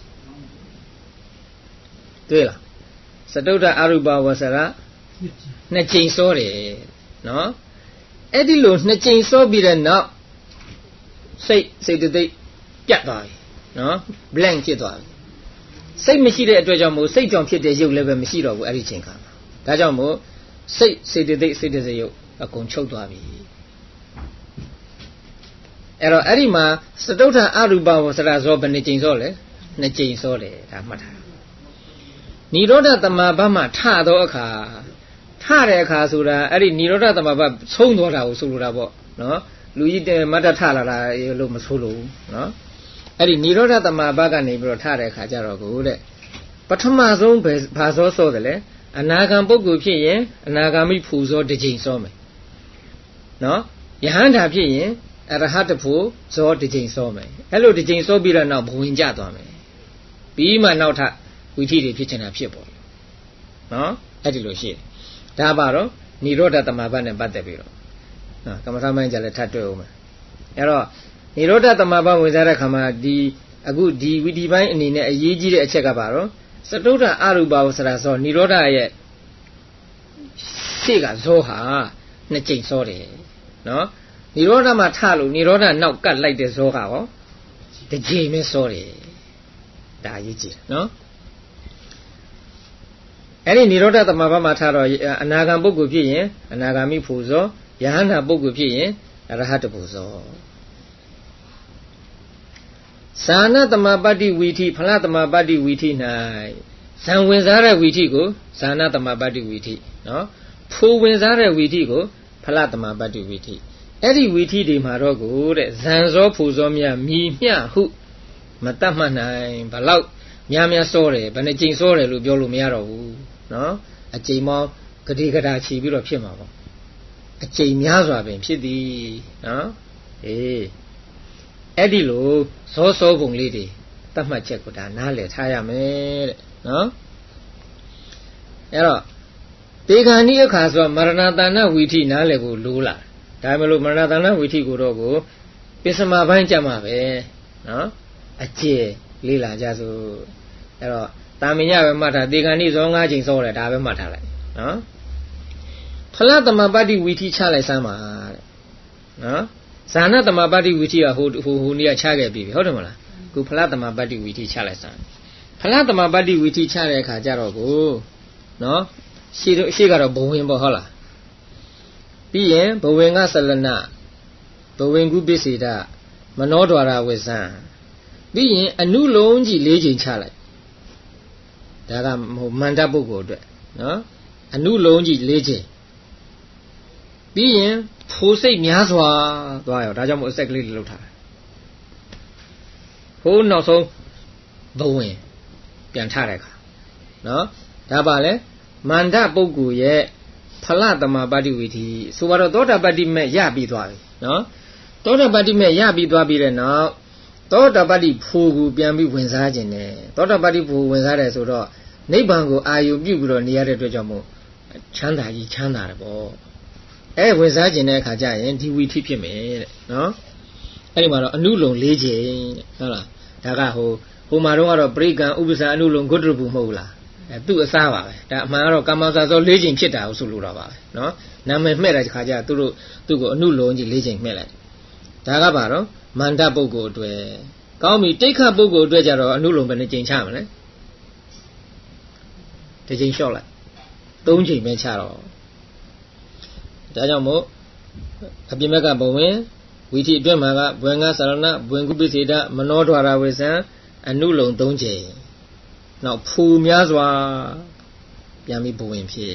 S1: တွေ့လားစတုထအရူပဝဆရာ2ကြိမ်စောတယ်နော်အဲ့ဒီလို2ကြိမ်စောပြီးတဲ့နောက်စိတ်တသိက်ပြတ်သွားပြီနော် blank ဖြစ်သွားပြီစိတ်မရှိတဲ့အတွက်ကြောင့်မို့စိတ်ကြောင့်ဖြစ်တဲ့ရုပ်လည်းပဲမရှိတော့ဘူးအဲ့ဒီချိန်ခါမှာဒါကြောင့်မို့စိတ်တသိက်စိတ်တစရုပ်အကုန်ချုပ်သွားပြီအဲ့တော့အဲ့ဒီမှာစတုထအရူပဝဆရာဇောဘယ်နှကြိမ်စောလဲ2ကြိမ်စောတယ်ဒါမှတ်ထားနိရောဓသမဘတ်မှာထသောအခါထတဲ့အခါဆိုတာအဲ့ဒီနိရောဓသမဘတ်ဆုံးသွားတာကိုဆိုလိုတာပေါ့နော်လူကြီးတဲ့မတ်တထလာတာလို့မဆိုလိုဘူးနော်အဲ့ဒီနိရောဓသမဘတ်ကနေပြီးတော့ထတဲ့အခါကျတော့ကိုတဲ့ပထမဆုံးဘာစောစောတယ်လဲအနာဂံပုဂ္ဂိုလ်ဖြစ်ရင်အနာဂါမိဖူဇောတစ်ကြိမ်စောမယ်နော်ယဟန္တာဖြစ်ရင်အရဟတဖို့ဇောတစ်ကြိမ်စောမယ်အဲ့လိုတစ်ကြိမ်စောပြီးတော့နောက်ဘဝင်ကြသွားမယ်ပြီးမှနောက်ထပ်ဝိသီတွေဖြစ်ချင်တာဖြစ်ပေါ်နော်အဲ့ဒီလိုရှိတယ်ဒါပါတော့နိရောဓသမဘတ်နဲ့ပတ်သက်ပြီးတော့နော်ကမ္မထာမိုင်းကြလည်းထပ်တွေ့အောင်မယ်အဲ့တော့နိရောဓသမဘတ်ဝင်စားတဲ့ခါမှာအခုဒီဝိသီပိုင်းအနေနဲ့အရေးကြီးတဲ့အချက်ကပါတော့စတုထအရူပဝဆရာဇောနိရောဓရဲ့ရှေ့ကဇောဟာ2ကြိမ်စောတယ်နော်နိရောဓမှာထလို့နိရောဓနောက်ကတ်လိုက်တဲ့ဇောကရောတစ်ကြိမ်ပဲစောတယ်ဒါအရေးကြီးတယ်နော်အဲ့ဒီနိရောဓသမဘတ်မှာထတော့အနာဂံပုဂ္ဂိုလ်ဖြစ်ရင်အနာဂါမိဖူဇောယဟန္တာပုဂ္ဂိုလ်ဖြစ်ရင်အရဟတပူဇောဇာနသမပတ္တိဝီထိဖလသမပတ္တိဝီထိ၌ဇံဝင်စားတဲ့ဝီထိကိုဇာနသမပတ္တိဝီထိနော်ဖူဝင်စားတဲ့ဝီထိကိုဖလသမပတ္တိဝီထိအဲ့ဒီဝီထိတွေမှာတော့ကိုတဲ့ဇံဇောဖူဇောမြမြည်မျှဟုမတတ်မှတ်နိုင်ဘလောက်များစောတယ်ဘယ်နှကြိမ်စောတယ်လို့ပြောလို့မရတော့ဘူးနော်အကြိမ်မောင်းဂတိကတာချီပြီးတော့ဖြစ်မှာပေါ့အကြိမ်များစွာပင်ဖြစ်သည်နော်အဲ့ဒီလိုဇောစောပုံလေးတွေတတ်မှတ်ချက်ကိုဒါနားလည်ထားရမယ်တဲ့နော်အဲ့တော့ဒေဂာနိအခါဆိုမရဏတဏ္ဍဝီထိနားလည်ဖို့လိုလာဒါမှမဟုတ်မရဏတဏ္ဍဝီထိကိုတော့ကိုပစ္စမပိုင်းကြမှာပဲနော်အကျယ်လေးလာကြစို့အဲ့တော့တာမညပဲမှတ်ထားဒေဂာနိဇော5ချိန်စောတယ်ဒါပဲမှတ်ထားလိုက်နော်ဖလသမပတ္တိဝီထိချလိုက်စမ်းပါတဲ့နော်ဇာနသမပတ္တိဝီထိကဟိုနေ့ကချခဲ့ပြီဟုတ်တယ်မလားခုဖလသမပတ္တိဝီထိချလိုက်စမ်းဖလသမပတ္တိဝီထိချတဲ့အခါကျတော့ကိုနော်ရှေ့ကတော့ဘဝင်ပေါ့ဟုတ်လားပြီးရင်ဘဝင်ကဆလနဘဝင်ကုပစ္စေတမနောဒွါရဝိဇံပြီးရင်အနုလုံးကြီး4ချိန်ချလိုက်ဒါကမန္တပုဂ္ဂိုလ်အတွက်နော်အနုလုံးကြီး4ချိန်ပြီးရင်ဖိုးစိတ်များစွာသွားရောဒါကြောင့်မို့အဆက်ကလေးတွေလောက်ထားတယ်ဟိုးနောက်ဆုံးဘဝင်ပြန်ထတဲ့အခါနော်ဒါပါလေမန္တပုဂ္ဂိုလ်ရဲ့ဖလသမပတ္တိဝီထိဆိုတော့သောတာပတ္တိမဲ့ရပြီးသွားပြီနော်သောတာပတ္တိမဲ့ရပြီးသွားပြီးတဲ့နောက်သောတာပတ္တိဖို့ကိုပြန်ပြီးဝင်စားခြင်းနဲ့သောတာပတ္တိဖို့ဝင်စားတယ်ဆိုတော့နိဗ္ဗာန်ကိုအာယုပြုပြီးတော့နေရတဲ့အတွက်ကြောင့်မို့ချမ်းသာကြီးချမ်းသာတယ်ပေါ့ဝင်စားခြင်းတဲ့အခါကျရင်ဒီဝီထိဖြစ်မယ်တဲ့နော်အဲ့ဒီမှာတော့အနုလုံ4ချိန်တဲ့ဟုတ်လားဒါကဟိုမှာတော့ကတော့ပရိကံဥပ္ပစာအနုလုံဂုတ္တရပုမဟုတ်လားသူ့အစားပါပဲဒါအမှန်ကတော့ကာမစာစော4ချိန်ဖြစ်တာကိုဆိုလိုတာပါပဲနော်နာမည်မှဲ့တဲ့ခါကျသူ့ကိုအနုလုံကြီး4ချိန်မှဲ့လိုက်ဒါကပါတော့မန္တပုဂ္ဂိုလ်အတွက်ကောင်းပြီတိဋ္ဌပုဂ္ဂိုလ်အတွက်ကြတော့အနုလုံပဲ2ချိန်ချမလဲ1ချိန်လျှော့လိုက်3ချိန်ပဲချတော့ဒါကြောင့်မို့အပြိမက်ကဘဝင်ဝီထိအတွင်းမှာကဘဝင်ကသရဏဘဝင်ကုပ္ပစေတမနောဒွါရဝိဇံအနုလုံ3ချိန်နောက်ဖူများစွာပြန်ပြီးဘဝင်ဖြစ်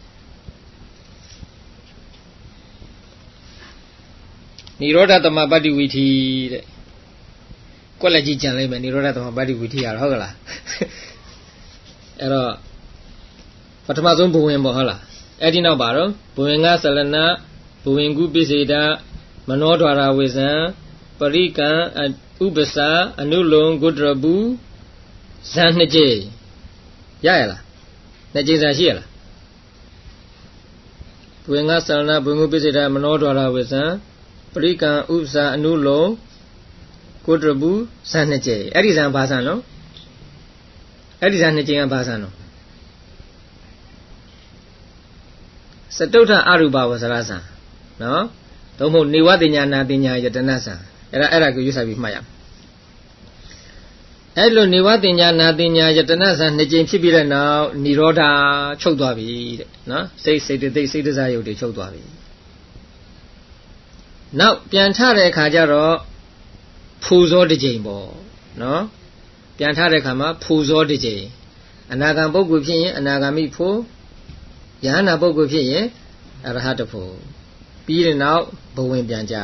S1: နိရောဓသမပတ္တိဝီထိတဲ့ကွက်လက်ကြီးကြံလိုက်မယ်နိရောဓသမပတ္တိဝီထိရတော့ဟုတ်ကလားအဲ့တော့ပထမဆုံးဘဝင်ပေါ့ဟုတ်လားအဲ့ဒီနောက်ပါတော့ဘဝင်ကဆလနဘဝင်ကုပစ္စေတမနောဒွါရဝိဇံပရိကံဥပ္ပစာအနုလုံဂုတ္တရပုဇန်2ကြိမ်ရရလား2ကြိမ်စာရှိရလားဘဝင်ကဆလနဘဝင်ကုပစ္စေတမနောဒွါရဝိဇံပရိကံဥပ္စာအနုလုံးကိုတရဘူးဇန်နှစ်ကျဲအဲ့ဒီဇန်ဘာဇန်နော်အဲ့ဒီဇန်နှစ်ကျဲကဘာဇန်နော်စတုထအရူပဝဆရဇန်နော်သို့မဟုတ်နေဝတင်ညာနာတင်ညာယတနာဇန်အဲ့ဒါကိုရွတ်ဆိုင်ပြီးမှတ်ရမယ်အဲ့လိုနေဝတင်ညာနာတင်ညာယတနာဇန်နှစ်ကျဲဖြစ်ပြီးတဲ့နောက်និရောဓချုပ်သွားပြီတဲ့နော်စိတ်တသိစိတ်တစားယုတ်တွေချုပ်သွားပြီနောက်ပြန်ထတဲ့အခါကျတော့ဖူဇောတစ်ကြိမ်ပေါ့နော်ပြန်ထတဲ့အခါမှာဖူဇောတစ်ကြိမ်အနာဂံပုဂ္ဂိုလ်ဖြစ်ရင်အနာဂါမိဖို့ယဟနာပုဂ္ဂိုလ်ဖြစ်ရင်အရဟတဖို့ပြီးတဲ့နောက်ဘဝင်ပြန်ကြ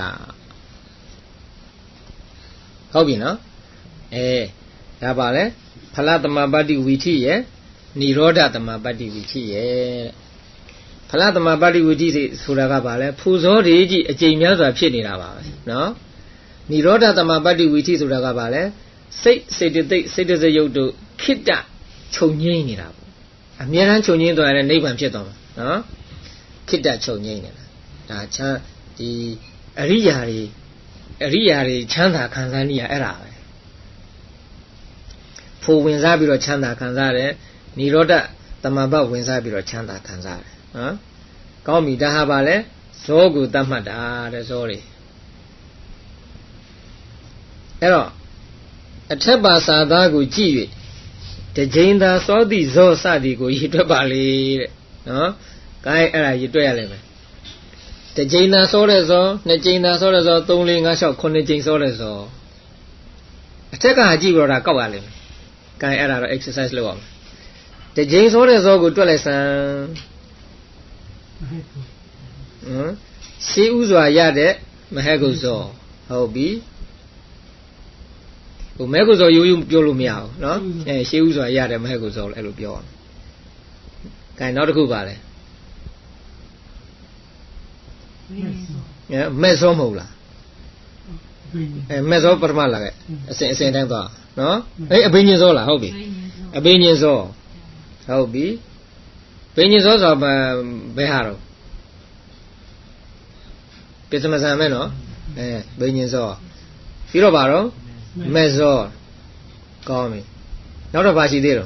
S1: ဟုတ်ပြီနော်ဒါပါလေဖလသမပတ္တိဝီထိရဲ့និရောဓသမပတ္တိဝီထိရဲ့ဖလသမပတ္တိဝီထိဆိုတာကပါလေဖူဇောတွေကြီးအကျိန်များစွာဖြစ်နေတာပါပဲနော်និရောဓသမပတ္တိဝီထိဆိုတာကပါလေစိတ်တသိစိတ်တစရုပ်တို့ခိတ္တချုပ်ငိမ့်နေတာပေါ့အမြဲတမ်းချုပ်ငိမ့်သွားရင်နိဗ္ဗာန်ဖြစ်သွားမှာနော်ခိတ္တချုပ်ငိမ့်နေတာဒါချမ်းဒီအရိယာတွေချမ်းသာခံစားနေရအဲ့ဒါပဲဖို့ဝင်စားပြီးတော့ချမ်းသာခံစားတယ်និရောဓသမဘဝင်စားပြီးတော့ချမ်းသာခံစားတယ်နော်ကောင်းပြီဒါဟာပါလေဇောကိုတတ်မှတ်တာတဲ့ဇောတွေအဲ့တော့အထက်ပါစာသားကိုကြည့်၍တကြိမ်သာစောသည့်ဇောစသည်ကိုရည်တွက်ပါလေတဲ့နော်။ကိုင်းအဲ့ဒါရည်တွက်ရလိမ့်မယ်။တကြိမ်သာစောတဲ့ဇောနှစ်ကြိမ်သာစောတဲ့ဇော3 4 5 6 9ကြိမ်စောတဲ့ဇောအထက်ကကြည့်ပြီးတော့ဒါကောက်ရလိမ့်မယ်။ကိုင်းအဲ့ဒါတော့ exercise လုပ်ရမယ်။တကြိမ်စောတဲ့ဇောကိုတွက်လိုက်စမ်းရှေးဥစွာရတဲ့မဟကုဇောဟုတ်ပြီဟိုမဲကုဇောရိုးရိုးပြောလို့မရဘူးเนาะရှေးဥစွာရတယ်မဟကုဇောအဲ့လိုပြောအောင်။ခိုင်နောက်တစ်ခုပါလဲမဲ့စောမဟုတ်လားမဲ့စောပထမလာခဲ့အစဉ်တိုင်းသွားเนาะအဘိညာဉ်စောလားဟုတ်ပြီအဘိညာဉ်စောဟုတ်ပြီဘိညာဉ်စောဆိုဘယ်ဟာတော့ပိသမဇံမဲ့နော်ဘိညာဉ်စောပြီးတော့ဗါတော့မဲ့စောကောင်းပြီနောက်တော့ဗါရှိသေးတော့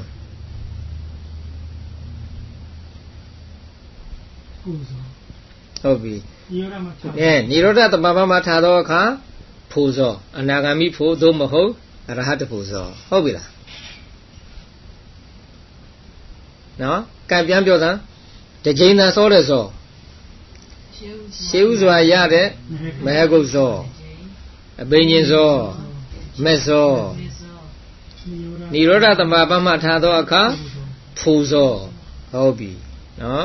S1: ဟုတ်ပြီနိရောဓတမ္ပမှာထားသောအခါဖို့စောအနာဂါမိဖို့သို့မဟုတ်အရဟတဖို့စောဟုတ်ပြီလားနော်ကံပြန်ပြောတာတကြိမ်သာစောတဲ့စောရှေးဥစွာရတဲ့မဟကုတ်စောအဘိညာဉ်စောမဲ့စောနိရောဓသမ္ပမှာထားသောအခါဖို့စောဟုတ်ပြီနော်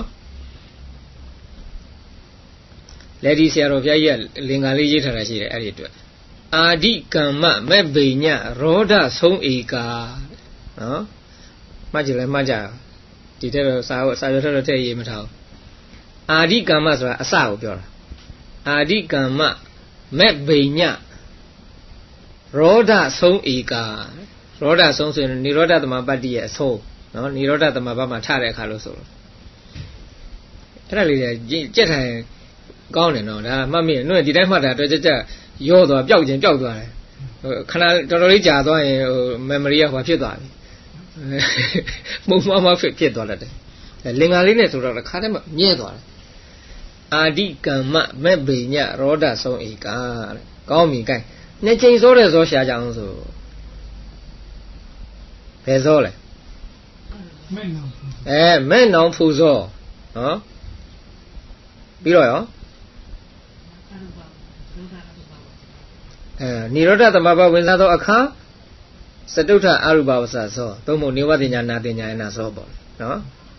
S1: လက်ဒီဆရာတော်ဘုရားကြီးကလင်္ကာလေးရေးထားတာရှိတယ်အဲ့ဒီအတွက်အာဒိကမ္မမဲ့ဘိညရောဓဆုံးဧကာနော်မှတ်ကြည့်လဲမှတ်ကြဒီတဲ့တော့စာရွက်ထက်တော့ထည့်ရေးမထားဘူးအာဒိကမ္မဆိုတာအစကိုပြောတာအာဒိကမ္မမဲ့ဘိညရောဓဆုံးဧကာရောဓဆုံးဆိုရင်និရောဓသမပတ္တိရဲ့အဆုံးနော်និရောဓသမဘမှာထတဲ့အခါလို့ဆိုလို့အဲ့ဒါလေးကြက်ထိုင်ကောင်းတယ်နော်ဒါမှတ်မိတယ်ဒီတိုင်းမှတ်တာတော့ကြက်ရောသွားပျောက်သွားတယ်ခဏတော်တော်လေးကြာသွားရင်ဟို memory ကဟိုဖြစ်သွားပြီမုံမဖြစ်သွားတယ်လင်္ကာလေးနဲ့ဆိုတော့ခါတည်းမှမြဲသွားတယ်အာဒိကမ္မမဲ့ဘိညရောဓဆုံးဧကာတဲ့ကောင်းပြီကိုင်းနှစ်ချိန်စောတဲ့ဇောရှာကြအောင်ဆိုဘယ်ဇောလဲမဲ့နောင်ဖူဇောနော်ပြီးတော့ရောនិရောဓသမဘဝင်စားသောအခါစတုထအရူပဝဆဇောသုံးဖို့နေဝတိညာနာတိညာနာဇောပေါ့နော်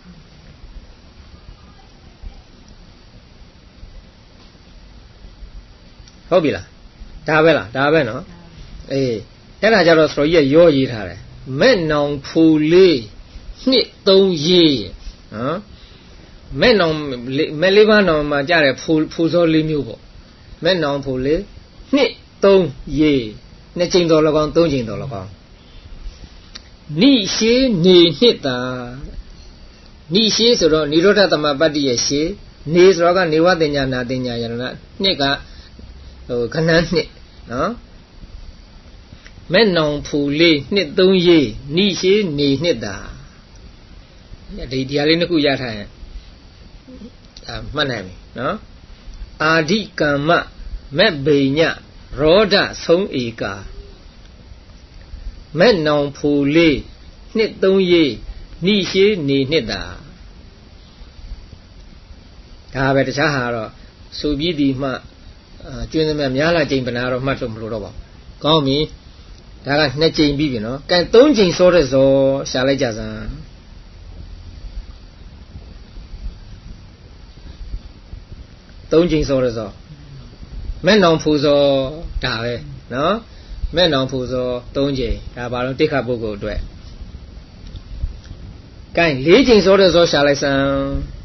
S1: ဟုတ်ပြီလားဒါပဲလားဒါပဲနော်အေးအဲ့ဒါကြတော့ဆိုတော့ရောရေးထားတယ်မဲ့နောင်ဖူလေးနှစ်3ရေးနော်မဲ့နောင်မဲ့လေးပါးနောင်မှာကြတဲ့ဖူဇော4မျိုးပေါ့မဲ့နောင်ဖူလေးနှစ်3ရေး2ချိန်တော်၎င်း3ချိန်တော်၎င်းနိရှေနေနှစ်တာနိရှေဆိုတော့និရောဓသမပတ္တိရဲ့ရှေနေဆိုတော့ကနေဝတင်ညာနာတင်ညာယရဏနှစ်ကခဏနှစ်နော်မဲ့နောင်ဖူလေးနှစ်သုံးရေးနိရှိနေနှစ်တာဒီတရားလေးနှစ်ခုရထားရင်မှတ်နိုင်ပြီနော်အာဓိကမ္မမဲ့ဘိညရောဓဆုံးဧကာမဲ့နောင်ဖူလေးနှစ်သုံးရေးနိရှိနေနှစ်တာဒါပဲတခြားဟာတော့ဆိုပြီးဒီမှကျွင်းသမျှများလာကြိမ်ပနာတော့မှတ်လို့မလို့တော့ပါဘူးကောင်းပြီဒါကနှစ်ကြိမ်ပြီးပြီနော်ကဲသုံးကြိမ်စောတဲ့ဇောရှာလိုက်ကြစမ်းသုံးကြိမ်စောတဲ့ဇောမဲ့နောင်ဖူဇောဒါပဲနော်မဲ့နောင်ဖူဇောသုံးကြိမ်ဒါဘာလို့တိခပုဂ္ဂိုလ်အတွက်ကဲလေးကြိမ်စောတဲ့ဇောရှာလိုက်စမ်း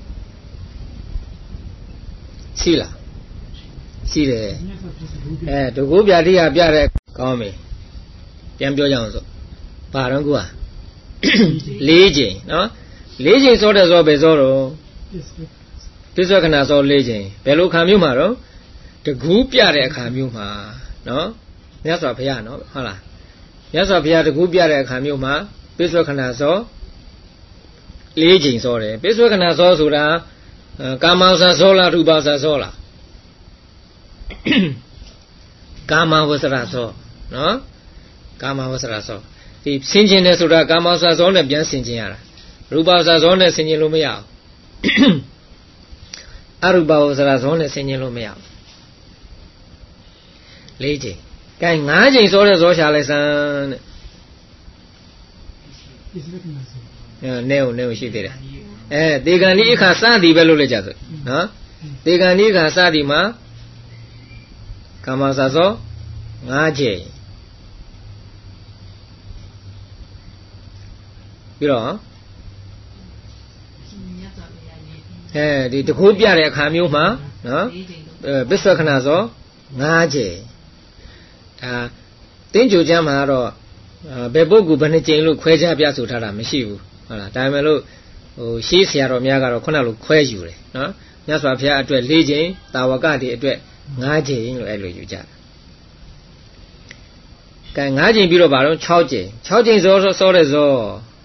S1: ရှိလားရှိတယ်ဒုက္ခပြတိဟာပြတဲ့ကောင်းပြီပြန်ပြောကြအောင်ဆိုဘာတော့ကူอ่ะ၄ကြိမ်နော်၄ကြိမ်စောတဲ့စောပဲစောတော့ပစ္စုခဏစော၄ကြိမ်ဘယ်လိုခါမျိုးမှာတော့တကူပြတဲ့အခါမျိုးမှာနော်မြတ်စွာဘုရားနော်ဟုတ်လားမြတ်စွာဘုရားတကူပြတဲ့အခါမျိုးမှာပစ္စုခဏစော၄ကြိမ်စောတယ်ပစ္စုခဏစောဆိုတာကာမဝဆစောလားရူပဝဆစောလားကာမဝဆရာစောနော်ကာမဝဆရာစောဒီဆင်ခြင်တယ်ဆိုတာကာမဝဆရာစောနဲ့ပြန်ဆင်ခြင်ရတာရူပဝဆရာစောနဲ့ဆင်ခြင်လို့မရအောင်အရူပဝဆရာစောနဲ့ဆင်ခြင်လို့မရအောင်၄ကြိမ်ကဲ၅ကြိမ်စောတဲ့စောရှာလိုက်စမ်းတဲ့နေရှိသေးတယ်ဒေဂန်ဒီအခါစသည်ပဲလို့လက်ကြဆိုနော်ဒေဂန်ဒီအခါစသည်မှာကာမစာစော၅ကြိမ်ပြီးတော့ဒီတခုပြတဲ့အခါမျိုးမှာနော်ပစ္စုခဏစော၅ကြိမ်ဒါတင်းကြိုကျမ်းမှာတော့ဘယ်ပုဂ္ဂိုလ်ဘယ်နှကြိမ်လို့ခွဲခြားပြဆိုထားတာမရှိဘူးဟုတ်လားဒါပေမဲ့လို့ရှေးဆရာတော်များကတော့ခုနလိုခွဲယူတယ်နော်မြတ်စွာဘုရားအတွက်၄ကြိမ်တာဝကတွေအတွက်၅ကြိမ်လို့အဲ့လိုယူကြတယ်ကဲ၅ကြိမ်ပြီးတော့ဗါတော့6ကြိမ်6ကြိမ်စောတဲ့စော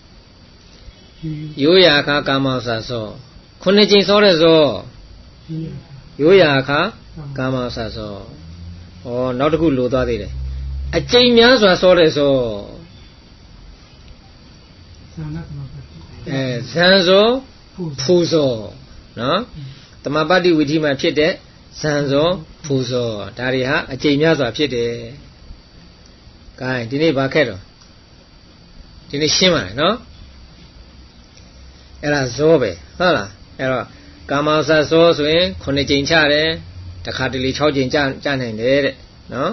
S1: ရိုးရာခါကာမဝဆစော9ကြိမ်စောတဲ့စောရိုးရာခါကာမဝဆစောနောက်တစ်ခုလိုသွားသေးတယ်အကြိမ်များစွာစောတဲ့စောဇန်စောဖူစောနော်တမပတ္တိဝိธีမှာဖြစ်တဲ့ဇန်စောဖူစောဒါတွေဟာအကြိမ်များစွာဖြစ်တယ်။ကဲဒီနေ့ဘာခက်တော့ဒီနေ့ရှင်းပါလေနော်အဲ့ဒါဇောပဲဟုတ်လားအဲ့တော့ကာမဝဆဇောဆိုရင်9ကြိမ်ချတယ်တခါတလေ6ကြိမ်ချနိုင်တယ်တဲ့နော်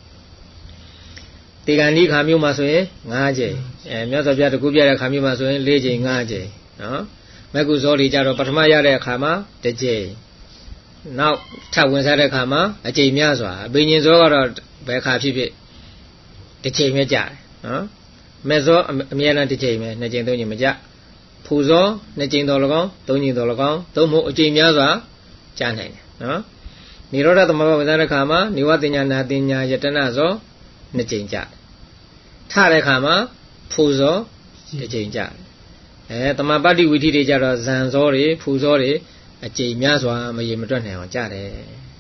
S1: တေဂန်ဒီခါမျိုးမှာဆိုရင်5ကြိမ်မြတ်စွာဘုရားတကူပြတဲ့ခါမျိုးမှာဆိုရင်4ကြိမ်5ကြိမ်နော်မက္ကုဇောတွေကြတော့ပထမရတဲ့အခါမှာ1ကြိမ်နောက်ထပ်ဝင်စားတဲ့အခါမှာအကြိမ်များစွာအဘိညာဉ်ဇောကတော့ဘယ်ခါဖြစ်ဖြစ်1ကြိမ်ပဲကြတယ်နော်မဲ့ဇောအမြဲတမ်း1ကြိမ်ပဲ2ကြိမ်3ကြိမ်မကြဖူဇော2ကြိမ်တော်၎င်း3ကြိမ်တော်၎င်းသို့မဟုတ်အကြိမ်များစွာကြနိုင်တယ်နော်နိရောဓသမဘဝင်စားတဲ့အခါမှာနိဝတ္တညာနာတင်ညာယတနာဇော2ကြိမ်ကြထတဲ့အခါမှာဖူဇော1ကြိမ်ကြတမပတ္တိဝိธีတွေကြတော့ဇန်ဇောတွေဖူဇောတွေအကြိမ်များစွာမရေမတွက်နိုင်အောင်ကြတယ်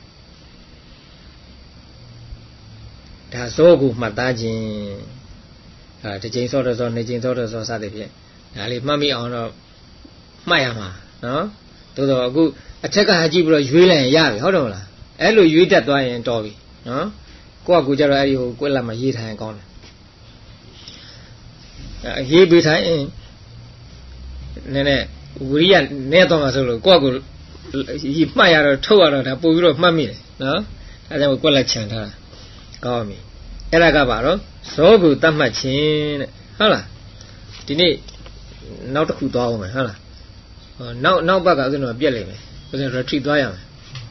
S1: ဒါဇောကိုမှတ်သားခြင်းတစ်ကြိမ်စောတဲ့ဇောနှစ်ကြိမ်စောတဲ့ဇောစသဖြင့်ဒါလေးမှတ်မိအောင်တော့မှတ်ရမှာနော်သို့တော့အခုအထက်ကကြည့်ပြီးတော့ရွေးလိုက်ရင်ရပြီဟုတ်တယ်မလားအဲ့လိုရွေးတတ်သွားရင်တော်ပြီနော်ကိုယ့်အကူကြတော့အဲ့ဒီဟိုကွက်လက်မှာရေးထားရင်ကောင်းတယ်ရေးပေးထားရင်နည်းနည်းဝိရိယနဲ့တော့မှဆိုလို့ကိုယ့်အကူမှတ်ရတော့ထုတ်ရတော့ဒါပို့ပြီးတော့မှတ်မိတယ်နော်အဲဒါကြောင့်ကွက်လက်ချန်ထားတာကောင်းပြီအဲ့ဒါကပါတော့ဇောကိုတတ်မှတ်ခြင်းတဲ့ဟုတ်လားဒီနေ့နောက်တစ်ခုသွားအောင်မယ်ဟုတ်လားနောက်ဘက်ကဥစဉ်တော့ပြက်လိမ့်မယ်ဥစဉ် retreat သွားရမယ်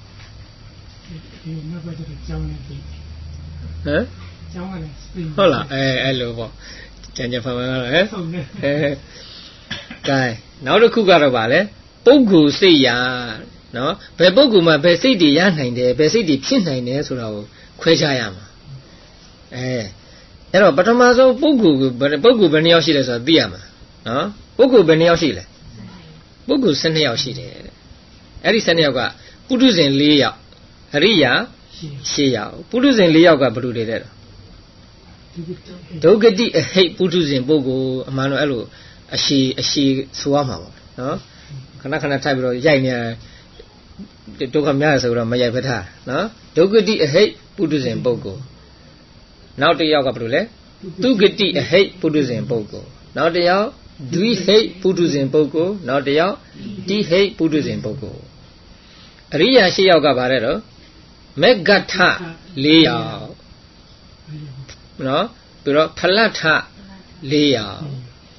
S1: နောက်ဘက်ကျတော့ကျောင်းနဲ့ပြီးဟမ်ကျောင်းကလည်း spring ဟုတ်လားအဲ့လိုပေါ့ကြံကြံဖန်ဖန်ကတော့ဟဲ့ဟုတ်တယ်ကဲနောက်တစ်ခုကတော့ဗာလဲပုဂ္ဂိုလ်စိတ်ရာနော်ဘယ်ပုဂ္ဂိုလ်မှာဘယ်စိတ်တွေရနိုင်တယ်ဘယ်စိတ်တွေဖြစ်နိုင်တယ်ဆိုတာကိုခွဲခြားရမှာအဲ့တော့ပထမဆုံးပုဂ္ဂိုလ်ဘယ်နှယောက်ရှိလဲဆိုတာသိရမှာနော်ပုဂ္ဂိုလ်ဘယ်နှယောက်ရှိလဲပုဂ္ဂိုလ်12ယောက်ရှိတယ်တဲ့အဲ့ဒီ12ယောက်ကပုထုဇဉ်4ယောက်အရိယာ10ယောက်ပုထုဇဉ်4ယောက်ကဘယ်လိုတွေတဲ့ဒုက္ခတိအဟိတ်ပုထုဇဉ်ပုဂ္ဂိုလ်အမှန်တော့အဲ့လိုအရှိဆိုရမှာပေါ့နော်ခဏထိုက်ပြီးတော့ရိုက်နေဒုက္ခများဆိုတော့မရိုက်ဖထားနော်ဒုက္ခတိအဟိတ်ပုထုဇဉ်ပုဂ္ဂိုလ်နောက်တစ်ယောက်ကဘယ်လိုလဲသူဂတိအဟိတ်ပုထုဇဉ်ပုဂ္ဂိုလ်နောက်တစ်ယောက်ဒွိဟိတ်ပုထုဇဉ်ပုဂ္ဂိုလ်နောက်တစ်ယောက်တိဟိတ်ပုထုဇဉ်ပုဂ္ဂိုလ်အရိယာ10ယောက်ကဗါတဲ့တော့မေဂထ4ယောက်နော်ပြီးတော့ဖလတ်ထ4ယောက်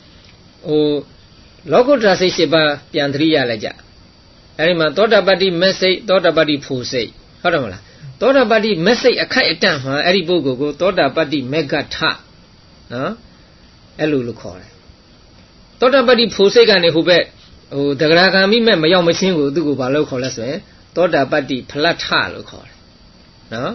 S1: လောကုတ္တရာစိတ်7ပါးပြန်သတိရလိုက်ကြအဲဒီမှာသောတာပတ္တိမက်စိတ်သောတာပတ္တိဖို့စိတ်ဟုတ်တယ်မလားသောတာပတ္တိမက်စိတ်အခိုက်အတန့်မှာအဲ့ဒီပုဂ္ဂိုလ်ကိုသောတာပတ္တိမေဂထနော်အဲ့လိုခေါ်တယ်သောတာပတ္တိဖို့စိတ်ကနေဟိုဘက်တဂရဂါမိမဲ့မရောက်မချင်းကိုသူ့ကိုဘာလို့ခေါ်လဲဆိုရင်သောတာပတ္တိဖလတ်ထလို့ခေါ်တယ်နော်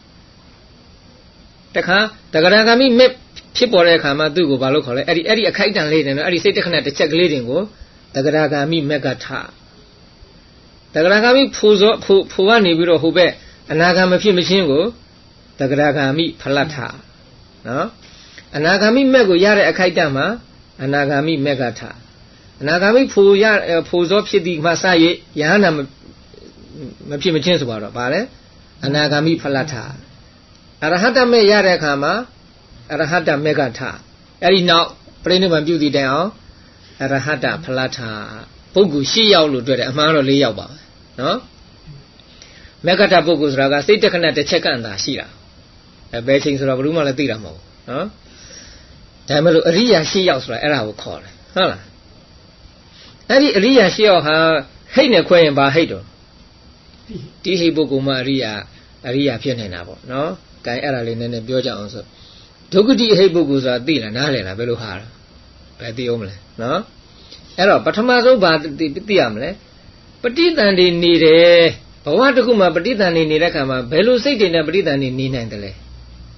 S1: တခါတဂရဂါမိမဲ့ဖြစ်ပေါ်တဲ့အခါမှာသူ့ကိုဘာလို့ခေါ်လဲအဲ့ဒီအခိုက်အတန့်လေးတွေနော်အဲ့ဒီစိတ်တခဏတစ်ချက်ကလေးတွေကိုတဂရဂါမိမေဂထတဂရဂါမိဖို့ကနေပြီးတော့ဟိုဘက်အနာဂါမဖြစ်မချင်းကိုတဂရဂါမိဖလတ်ထနော်အနာဂါမိမဲ့ကိုရတဲ့အခိုက်အတန့်မှာအနာဂါမိမေဂထအနာဂါမိဖို့ဇောဖြစ်သည်မှစရယဟနာမဖြစ်မချင်းဆိုတော့ဗါလဲအနာဂါမိဖလတ်ထအရဟတမေရတဲ့အခါမှာအရဟတမေဂထအဲ့ဒီနောက်ပြိဋိဘံပြုတည်တိုင်အောင်အရဟတဖလတ်ထပုဂ္ဂိုလ်10ယောက်လို့တွေ့တယ်အမှန်တော့4ယောက်ပါပဲနော်မေဂထပုဂ္ဂိုလ်ဆိုတာကစိတ်တခဏတစ်ချက်ကန့်တာရှိတာဘယ်ချိန်ဆိုတော့ဘယ်သူမှလည်းသိတာမဟုတ်ဘူးနော်ဒါမှမဟုတ်အရိယာ10ယောက်ဆိုတာအဲ့ဒါကိုခေါ်တယ်ဟုတ်လားအဲ့ဒီအရိယာ10ယောက်ဟာဟိတ်နဲ့ခွဲရင်ဘာဟိတ်တော့တိဟိတ်ပုဂ္ဂိုလ်မှအရိယာဖြစ်နေတာပေါ့နော်။ဒါအဲ့ဒါလေးနည်းနည်းပြောကြအောင်ဆိုဒုက္ခတိအဟိတ်ပုဂ္ဂိုလ်ဆိုတာသိလားနားလည်လားဘယ်လိုဟာလဲဘယ်သိအောင်မလဲနော်။အဲ့တော့ပထမဆုံးဘာသိရမလဲပဋိသန္ဓေနေတယ်ဘဝတစ်ခုမှာပဋိသန္ဓေနေတဲ့ခါမှာဘယ်လိုစိတ်တွေနဲ့ပဋိသန္ဓေနေနိုင်တယ်လဲ။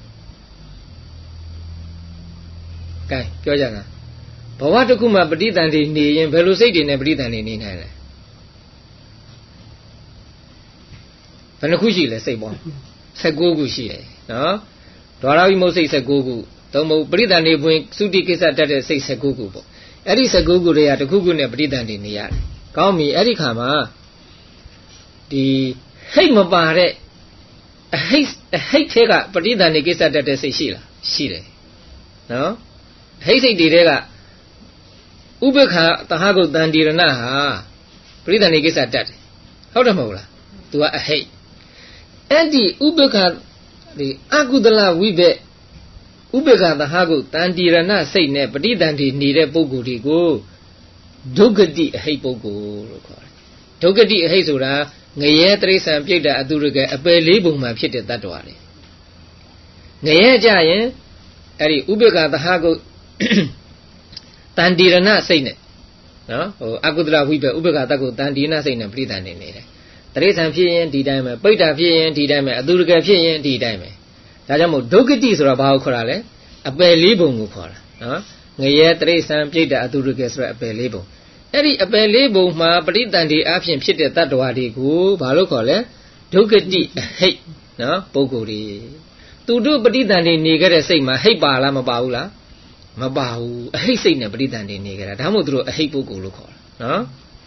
S1: ကဲပြောကြတာဘဝတစ်ခုမှာပဋိသန္ဓေနေရင်ဘယ်လိုစိတ်တွေနဲ့ပဋိသန္ဓေနေနိုင်လဲ။ဘယ်နှခုရှိလဲစိတ်ပေါင်း19ခုရှိတယ်နော်ဒွါရဝိမုတ်စိတ်19ခုသုံးမဟုတ်ပဋိသန္ဓေပွင့်သုတိကိစ္စတတ်တဲ့စိတ်19ခုပေါ့အဲ့ဒီ19ခုတွေကတစ်ခုခုနဲ့ပဋိသန္ဓေနေရတယ်ကောင်းပြီအဲ့ဒီခါမှာဒီဟိတ်မပါတဲ့အဟိတ်ထဲကပဋိသန္ဓေကိစ္စတတ်တဲ့စိတ်ရှိလားရှိတယ်နော်ဟိတ်စိတ်တွေကဥပ္ပခာသဟဂုတ်တန်တိရဏဟာပဋိသန္ဓေကိစ္စတတ်တယ်ဟုတ်တယ်မဟုတ်လား तू ကအဟိတ်အဲ့ဒီဥပ္ပခာဒီအကုသလဝိဘက်ဥပ္ပခာသဟဂုတ်တန်တိရဏစိတ်နဲ့ပဋိသန္ဓေနေတဲ့ပုဂ္ဂိုလ်တွေကိုဒုက္ခတိအဟိတ်ပုဂ္ဂိုလ်လို့ခေါ်တယ်ဒုက္ခတိအဟိတ်ဆိုတာငရဲတရိစ္ဆာန်ပြိတ္တာအတုရကအပယ်လေးပုံမှာဖြစ်တဲ့တ attva တွေငရဲကြရင်အဲ့ဒီဥပ္ပခာသဟဂုတ်တန်တိရဏစိတ်နဲ့နော်ဟိုအကုသလဝိဘက်ဥပ္ပခာတကုတ်တန်တိရဏစိတ်နဲ့ပဋိသန္ဓေနေတယ်တရိစ္ဆာန်ဖြစ်ရင်ဒီတိုင်းပဲပိဋ္ဌာဖြစ်ရင်ဒီတိုင်းပဲအတုရကဖြစ်ရင်ဒီတိုင်းပဲဒါကြောင့်မို့ဒုက္ခတိဆိုတာဘာကိုခေါ်တာလဲအပယ်လေးပုံကိုခေါ်တာနော်ငရဲတရိစ္ဆာန်ပြိတ္တာအတုရကဆိုတဲ့အပယ်လေးပုံအဲ့ဒီအပယ်လေးပုံမှာပဋိသန္ဓေအဖြစ်ဖြစ်တဲ့တ attva တွေကိုဘာလို့ခေါ်လဲဒုက္ခတိအဟိတ်နော်ပုဂ္ဂိုလ်တွေသူတို့ပဋိသန္ဓေနေခဲ့တဲ့စိတ်မှာဟိတ်ပါလားမပါဘူးလားမပါဘူးအဟိတ်စိတ်နဲ့ပဋိသန္ဓေနေကြတာဒါမှမဟုတ်သူတို့အဟိတ်ပုဂ္ဂိုလ်လို့ခေါ်တာနော်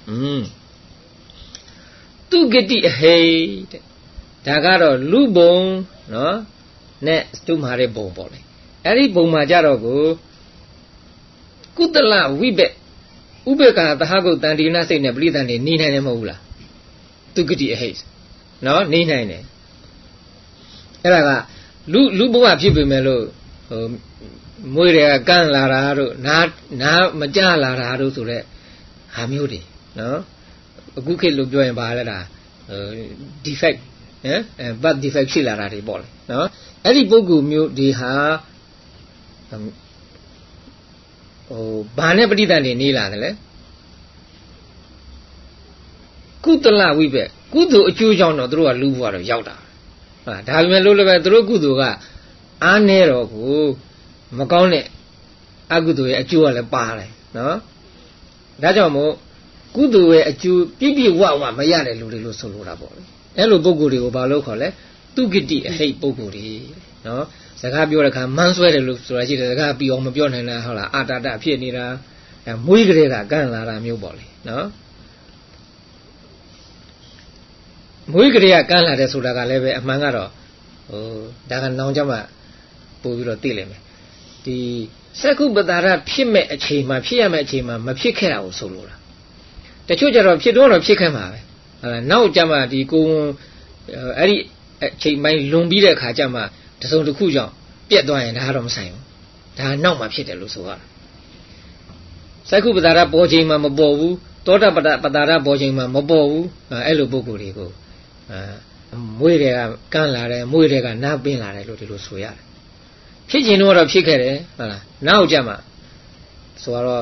S1: သူဂတိအဟိတ်တဲ့ဒါကတော့လူဘုံနော်နဲ့သူ့မှာတဲ့ဘုံပေါ့လေအဲ့ဒီဘုံမှာကြတော့ကိုကုသလဝိဘက်ဥပ္ပခာသဟဂုတ်တန်တိနာစိတ်နဲ့ပဋိသန္ဓေနေနိုင်တယ်မဟုတ်ဘူးလားသူဂတိအဟိတ်နော်နေနိုင်တယ်အဲ့ဒါကလူဘဝဖြစ်ပေမဲ့လို့ဟိုမွေးတွေကကန့်လာတာတို့နားမကြလာတာတို့ဆိုတဲ့ဟာမျိုးတွေနော်အခုခေတ်လို့ပြောရင်ပါလဲဒါdefect ဟမ်birth defect ဖြစ်လာတာတွေပေါ့လေနော်အဲ့ဒီပုဂ္ဂိုလ်မျိုးဒီဟာဘာနဲ့ပဋိသန္ဓေနေလာတယ်လဲကုသလဝိဘက်ကုသိုလ်အကျိုးကြောင့်တော့သူတို့ကလူဘဝတော့ရောက်တာဟာဒါပေမဲ့လို့လည်းပဲသူတို့ကုသိုလ်ကအားနည်းတော့ကိုမကောင်းတဲ့အကုသိုလ်ရဲ့အကျိုးကလည်းပါတယ်နော်ဒါကြောင့်မို့ကုသိုလ်ရဲ့အကျိုးပြည့်ပြည့်ဝဝမရတဲ့လူတွေလို့ဆိုလိုတာပေါ့လေအဲ့လိုပုဂ္ဂိုလ်တွေကိုဘာလို့ခေါ်လဲသူဂတိအဟိတ်ပုဂ္ဂိုလ်တွေနော်စကားပြောတဲ့အခါမန်းဆွဲတယ်လို့ဆိုတာရှိတယ်စကားပြီးအောင်မပြောနိုင်တာဟုတ်လားအာတာတဖြစ်နေတာမွေးကလေးကကန့်လာတာမျိုးပေါ့လေနော်မွေးကလေးကကန့်လာတယ်ဆိုတာကလည်းပဲအမှန်ကတော့ဒါကနောင်ကြမှာပို့ပြီးတော့သိလိမ့်မယ်ဒီစက္ခုပတာရဖြစ်မဲ့အချိန်မှာဖြစ်ရမဲ့အချိန်မှာမဖြစ်ခဲ့တာကိုဆိုလိုတာတချို့ကြတော့ဖြစ်တော့ဖြစ်ခဲ့မှာပဲဟုတ်လားနောက်ကြမှာဒီကိုအဲ့ဒီအချိန်ပိုင်းလွန်ပြီးတဲ့အခါကျမှတစုံတစ်ခုကြောင့်ပြက်သွားရင်ဒါတော့မဆိုင်ဘူးဒါနောက်မှဖြစ်တယ်လို့ဆိုရတာစက္ခုပတာရပေါ်ချိန်မှာမပေါ်ဘူးသောတာပတာရပေါ်ချိန်မှာမပေါ်ဘူးအဲ့လိုပုဂ္ဂိုလ်တွေကိုမွေးတွေကကန်းလာတယ်မွေးတွေကနားပင်းလာတယ်လို့ဒီလိုဆိုရတယ်ဖြစ်ခြင်းတော့ဖြစ်ခဲ့တယ်ဟုတ်လားနောက်ကြမှာဆိုတော့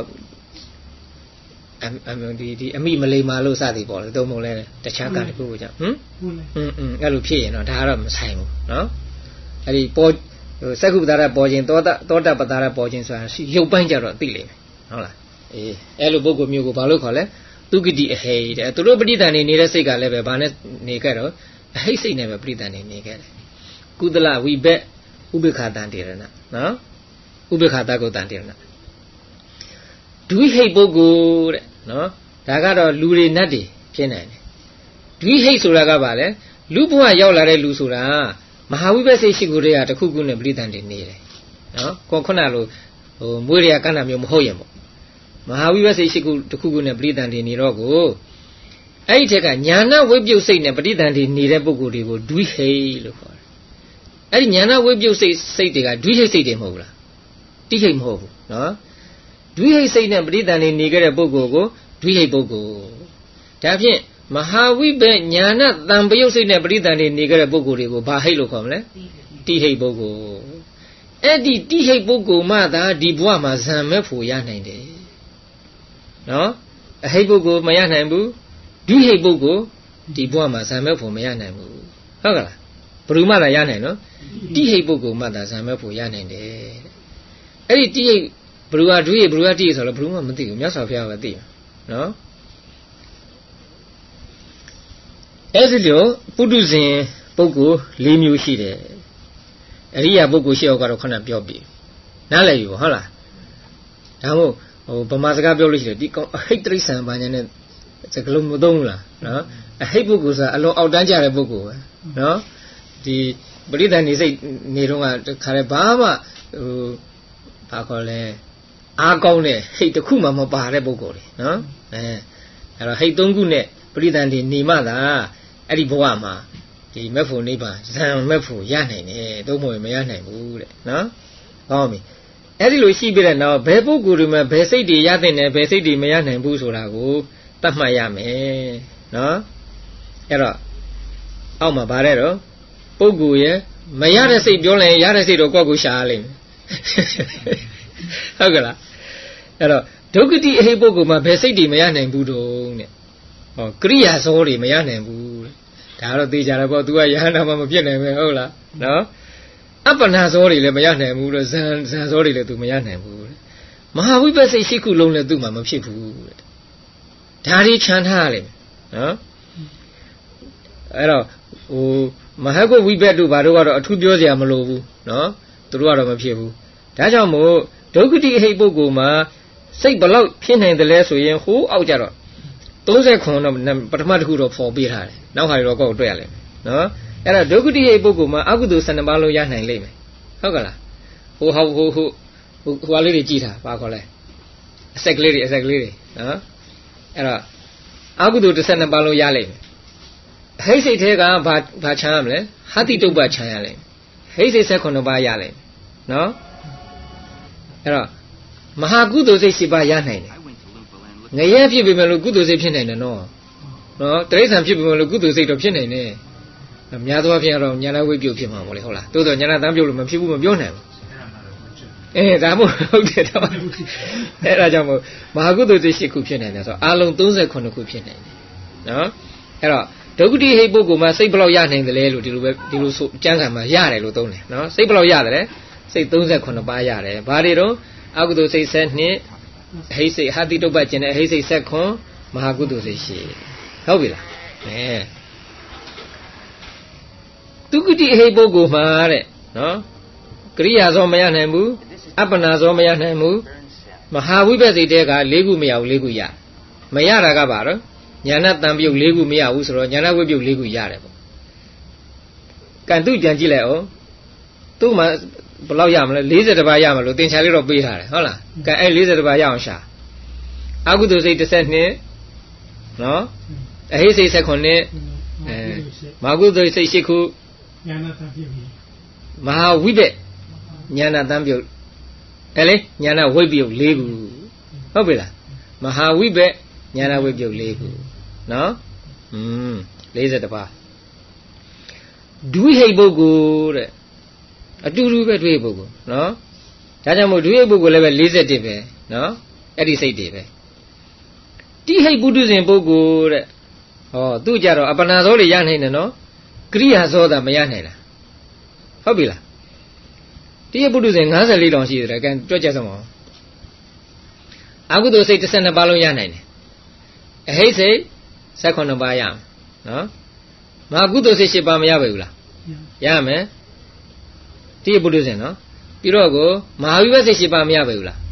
S1: ဒီအမိမလိမ္မာလို့စသည်ပေါ့လေသုံးမလဲတခြားကတခုကိုကြောင့်အဲ့လိုဖြစ်ရင်တော့ဒါကတော့မဆိုင်ဘူးနော်အဲ့ဒီပေါ်စက္ခုပတာရပေါ်ခြင်းသောတာပတာရပေါ်ခြင်းဆိုတာရုပ်ပိုင်းကြတော့သိလိမ့်မယ်ဟုတ်လားအေးအဲ့လိုပုဂ္ဂိုလ်မျိုးကိုဘာလို့ခေါ်လဲသူဂတိအဟိတ်တဲ့သူတို့ပဋိသန္ဓေနေတဲ့စိတ်ကလည်းပဲဘာနဲ့နေခဲ့တော့အဟိတ်စိတ်နဲ့ပဲပဋိသန္ဓေနေခဲ့တယ်ကုသလဝိဘက်ဥပိ္ပခာတန်တေရဏနော်ဥပိ္ပခာတကုတ်တန်တေရဏဒွိဟိတ်ပုဂ္ဂိုလ်တဲ့နော်ဒါကတော့လူတွေနတ်တွေဖြစ်နိုင်တယ်ဒွိဟိတ်ဆိုတာကဘာလဲလူဘဝရောက်လာတဲ့လူဆိုတာမဟာဝိပဿနာရှိကိုတွေကတခုခုနဲ့ပဋိသန္ဓေနေတယ်နော်ခုနလိုမွေးတွေကကန့်တာမျိုးမဟုတ်ရင်ပေါ့မဟာဝိပဿနာရှိကိုတခုခုနဲ့ပဋိသန္ဓေနေတော့ကိုအဲ့ဒီထက်ကညာဏဝိပယုတ်စိတ်နဲ့ပဋိသန္ဓေနေတဲ့ပုဂ္ဂိုလ်တွေကိုဒွိဟိတ်လို့ခေါ်တယ်အဲ့ဒီညာဏဝိပယုတ်စိတ်တွေကဒွိဟိတ်စိတ်တွေမဟုတ်ဘူးလားတိဟိတ်မဟုတ်ဘူးနော်ဒွိဟိတ်စိတ်နဲ့ပဋိသန္ဓေနေခဲ့တဲ့ပုဂ္ဂိုလ်ကိုဒွိဟိတ်ပုဂ္ဂိုလ်ဒါဖြင့်မဟာဝိပညာဏတံပယုတ်စိတ်နဲ့ပဋိသန္ဓေနေခဲ့တဲ့ပုဂ္ဂိုလ်တွေကိုဘာဟိတ်လို့ခေါ်မလဲတိဟိတ်ပုဂ္ဂိုလ်အဲ့ဒီတိဟိတ်ပုဂ္ဂိုလ်မှသာဒီဘဝမှာဇံမဲ့ဖို့ရနိုင်တယ်နော်အဟိတ်ပုဂ္ဂိုလ်မရနိုင်ဘူးဒွိဟိတ်ပုဂ္ဂိုလ်ဒီဘဝမှာဇံမဲ့ဖို့မရနိုင်ဘူးဟုတ်ကလားဘယ်သူမှသာရနိုင်နော်တိဟိတ်ပုဂ္ဂိုလ်မှသာဇံမဲ့ဖို့ရနိုင်တယ်အဲ့ဒီတိဟိတ်ဘယ်သူကဒွိဟိတ်ဘယ်သူကတိဟိတ်ဆိုတော့ဘယ်သူမှမသိဘူးမြတ်စွာဘုရားကသိတယ်နော်အဲ့ဒီလိုပုထုဇဉ်ပုဂ္ဂိုလ်၄မျိုးရှိတယ်အရိယာပုဂ္ဂိုလ်၈ယောက်ကတော့ခဏပြောပြီနားလည်ပြီဟုတ်လားဒါမို့ဗမာစကားပြောလို့ရှိတယ်ဒီကောင်အဟိတ်တိရစ္ဆာန်ဘာညာနဲ့စကလုံးမသုံးဘူးလားနော်အဟိတ်ပုဂ္ဂိုလ်ဆိုတာအလွန်အောက်တန်းကြတဲ့ပုဂ္ဂိုလ်ပဲနော်ဒီပရိသတ်နေစိတ်နေတော့ကခါရဲဘာမှဘာခေါ်လဲအားကောင်းတဲ့ဟိတ်တစ်ခုမှမပါတဲ့ပုဂ္ဂိုလ်တွေနော်အဲ့တော့ဟိတ်၃ခုနဲ့ပရိသတ်နေမှသာအဲ့ဒီဘဝမှာဒီမက်ဖို့နိဗ္ဗာန်ဇံမက်ဖို့ရနိုင်တယ်သုံးဖို့မရနိုင်ဘူးတဲ့နော်ဟောပြီအဲ့ဒီလိုရှိပြတဲ့နောက်ဘယ်ပုဂ္ဂိုလ်တွေမှာဘယ်စိတ်တွေရတဲ့နဲ့ဘယ်စိတ်တွေမရနိုင်ဘူးဆိုတာကိုတတ်မှတ်ရမယ်နော်အဲ့တော့အောက်မှာဗါတဲ့တော့ပုဂ္ဂိုလ်ရဲ့မရတဲ့စိတ်ပြောလိုက်ရင်ရတဲ့စိတ်တော့ကိုယ့်ကိုရှာရလိမ့်မယ်ဟုတ်ကလားအဲ့တော့ဒုက္ခတိအဟိပုဂ္ဂိုလ်မှာဘယ်စိတ်တွေမရနိုင်ဘူးတုံးတဲ့ဟောကရိယာဇောတွေမရနိုင်ဘူးတဲ့ဒါတော့သိကြတယ်ပေါ့ तू ကယဟန္တာမှမဖြစ်နိုင်ပဲဟုတ်လားနော်အပ္ပနာဇောတွေလည်းမရနိုင်ဘူးလို့ဇန်ဇောတွေလည်း तू မရနိုင်ဘူးတဲ့မဟာဝိပဿနာရှိခုလုံးလည်း तू မှမဖြစ်ဘူးတဲ့ဒါတွေခြံထားရတယ်နော်အဲ့တော့မဟာကုဝိပဿနာတို့ဘာတို့ကတော့အထူးပြောစရာမလိုဘူးနော်သူတို့ကတော့မဖြစ်ဘူးဒါကြောင့်မို့ဒုက္ခတိအဟိပုဂ္ဂိုလ်မှာစိတ်ဘလောက်ဖြစ်နိုင်တယ်လဲဆိုရင်ဟိုးအောက်ကြတော့39တော့ပထမတစ်ခုတော့ဖော်ပေးထားတယ်နောက်ဟာတွေတော့ကိုယ်တွေ့ရလိမ့်မယ်နော်အဲ့ဒါဒုက္ခတိဟိပုဂ္ဂိုလ်မှာအကုသိုလ်12ပါးလုံးရနိုင်လိမ့်မယ်ဟုတ်ကလားဟိုဟာလေးတွေကြည်ထားဘာခေါ်လဲအဆက်ကလေးတွေနော်အဲ့တော့အကုသိုလ်12ပါးလုံးရလိမ့်မယ်ဟိတ်စိတ်ထဲကဘာခြံရမလဲဟာတိတုပ္ပခြံရလိမ့်မယ်ဟိတ်စိတ်18ပါးရလိမ့်မယ်နော်အဲ့တော့မဟာကုသိုလ်စိတ်10ပါးရနိုင်တယ်ငရဲဖြစ်ပြီမဲ့လို့ကုသိုလ်စိတ်ဖြစ်နိုင်တယ်နော်တိရစ္ဆာန်ဖြစ်ပြီမဲ့လို့ကုသိုလ်စိတ်တော့ဖြစ်နိုင်တယ်များသောအားဖြင့်တော့ညာနာဝိပ္ပယုတ်ဖြစ်မှာပေါ့လေဟုတ်လားတိုးတော့ညာနာတန်းပြုတ်လို့မဖြစ်ဘူးမပြောနိုင်ဘူးဒါမို့ဟုတ်တယ်တော့အဲ့ဒါကြောင့်မို့မဟာကုသိုလ်စိတ်10ခုဖြစ်နိုင်တယ်ဆိုတော့အလုံး39ခုဖြစ်နိုင်တယ်နော်အဲ့တော့ဒုက္ခတိဟိတ်ပုဂ္ဂိုလ်မှာစိတ်ဘလောက်ရနိုင်တယ်လဲလို့ဒီလိုဆိုကျမ်းစာမှာရတယ်လို့သုံးတယ်နော်စိတ်ဘလောက်ရတယ်စိတ်38ပါးရတယ်ဘာတွေတော့အကုသိုလ်စိတ်7နှစ်အဟိစိတ်ဟာတိတုပ္ပကျင်တဲ့အဟိစိတ်7မဟာကုသိုလ်စိတ်ရှိဟုတ်ပြီလားဒုက္ခတိဟိတ်ပုဂ္ဂိုလ်မှာတဲ့နော်ကရိယာဇောမရနိုင်ဘူးအပ္ပနာဇောမရနိုင်ဘူးမဟာဝိပဿိတေက၄ခုမရဘူး၄ခုရမရတာကပါတော့ညာဏတံပြုတ်၄ခုမရဘူးဆိုတော့ညာဏဝိပြုတ်၄ခုရတယ်ပေါ့ကံသူကြံကြည့်လိုက်အောင်သူ့မှာဘယ်လောက်ရမလဲ40ပါးရမလို့သင်္ချာလေးတော့ပေးထားတယ်ဟုတ်လားကံအဲ့40ပါးရအောင်ရှာအကုသိုလ်စိတ်12နော်အဟိစိတ်19မဟာကုသိုလ်စိတ်8ခု
S2: ညာဏတံပြုတ်
S1: မဟာဝိပက်ညာဏတံပြုတ်အဲ့လေညာဏဝိပြုတ်၄ခုဟုတ်ပြီလားမဟာဝိပက်ညာဏဝိပြုတ်၄ခုနော်40ပါးဒွိဟိတ်ပုဂ္ဂိုလ်တဲ့အတူတူပဲဒွိဟိတ်ပုဂ္ဂိုလ်နော်ဒါကြောင့်မို့ဒွိဟိတ်ပုဂ္ဂိုလ်လည်းပဲ41ပဲနော်အဲ့ဒီစိတ်တွေပဲတိဟိတ်ပုထုဇဉ်ပုဂ္ဂိုလ်တဲ့ဟောသူကြတော့အပ္ပနာဇောတွေရနိုင်တယ်နော်ကရိယာဇောတာမရနိုင်လားဟုတ်ပြီလားတိဟိတ်ပုထုဇဉ်54တောင်ရှိတယ်ကဲတွက်ကြစမ်းပါဦးအကုသိုလ်စိတ်12ပါးလုံးရနိုင်တယ်အဟိစိတ်18ပါးရမယ်နော်မဟာကုသိုလ်စိတ်10ပါးမရပါဘူးလားရမယ်တိဟိတ်ပုထုဇဉ်နော်ပြီးတော့ကိုမဟာဝိပဿစိတ်10ပါးမရပါဘူးလား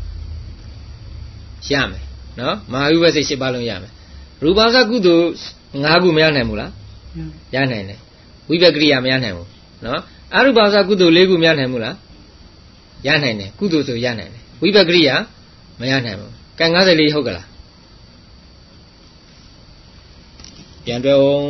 S1: ရမယ်နော်မဟာဝိပဿစိတ်10ပါးလုံးရမယ်ရူပသကုသိုလ်5ခုမရနိုင်ဘူးလားရနိုင်တယ်ဝိပကရိယာမရနိုင်ဘူးနော်အရူပသကုသိုလ်4ခုမရနိုင်ဘူးလားရနိုင်တယ်ကုသိုလ်ဆိုရနိုင်တယ်ဝိပကရိယာမရနိုင်ဘူးကံ54ဟုတ်ကလားပြန်တွဲအောင်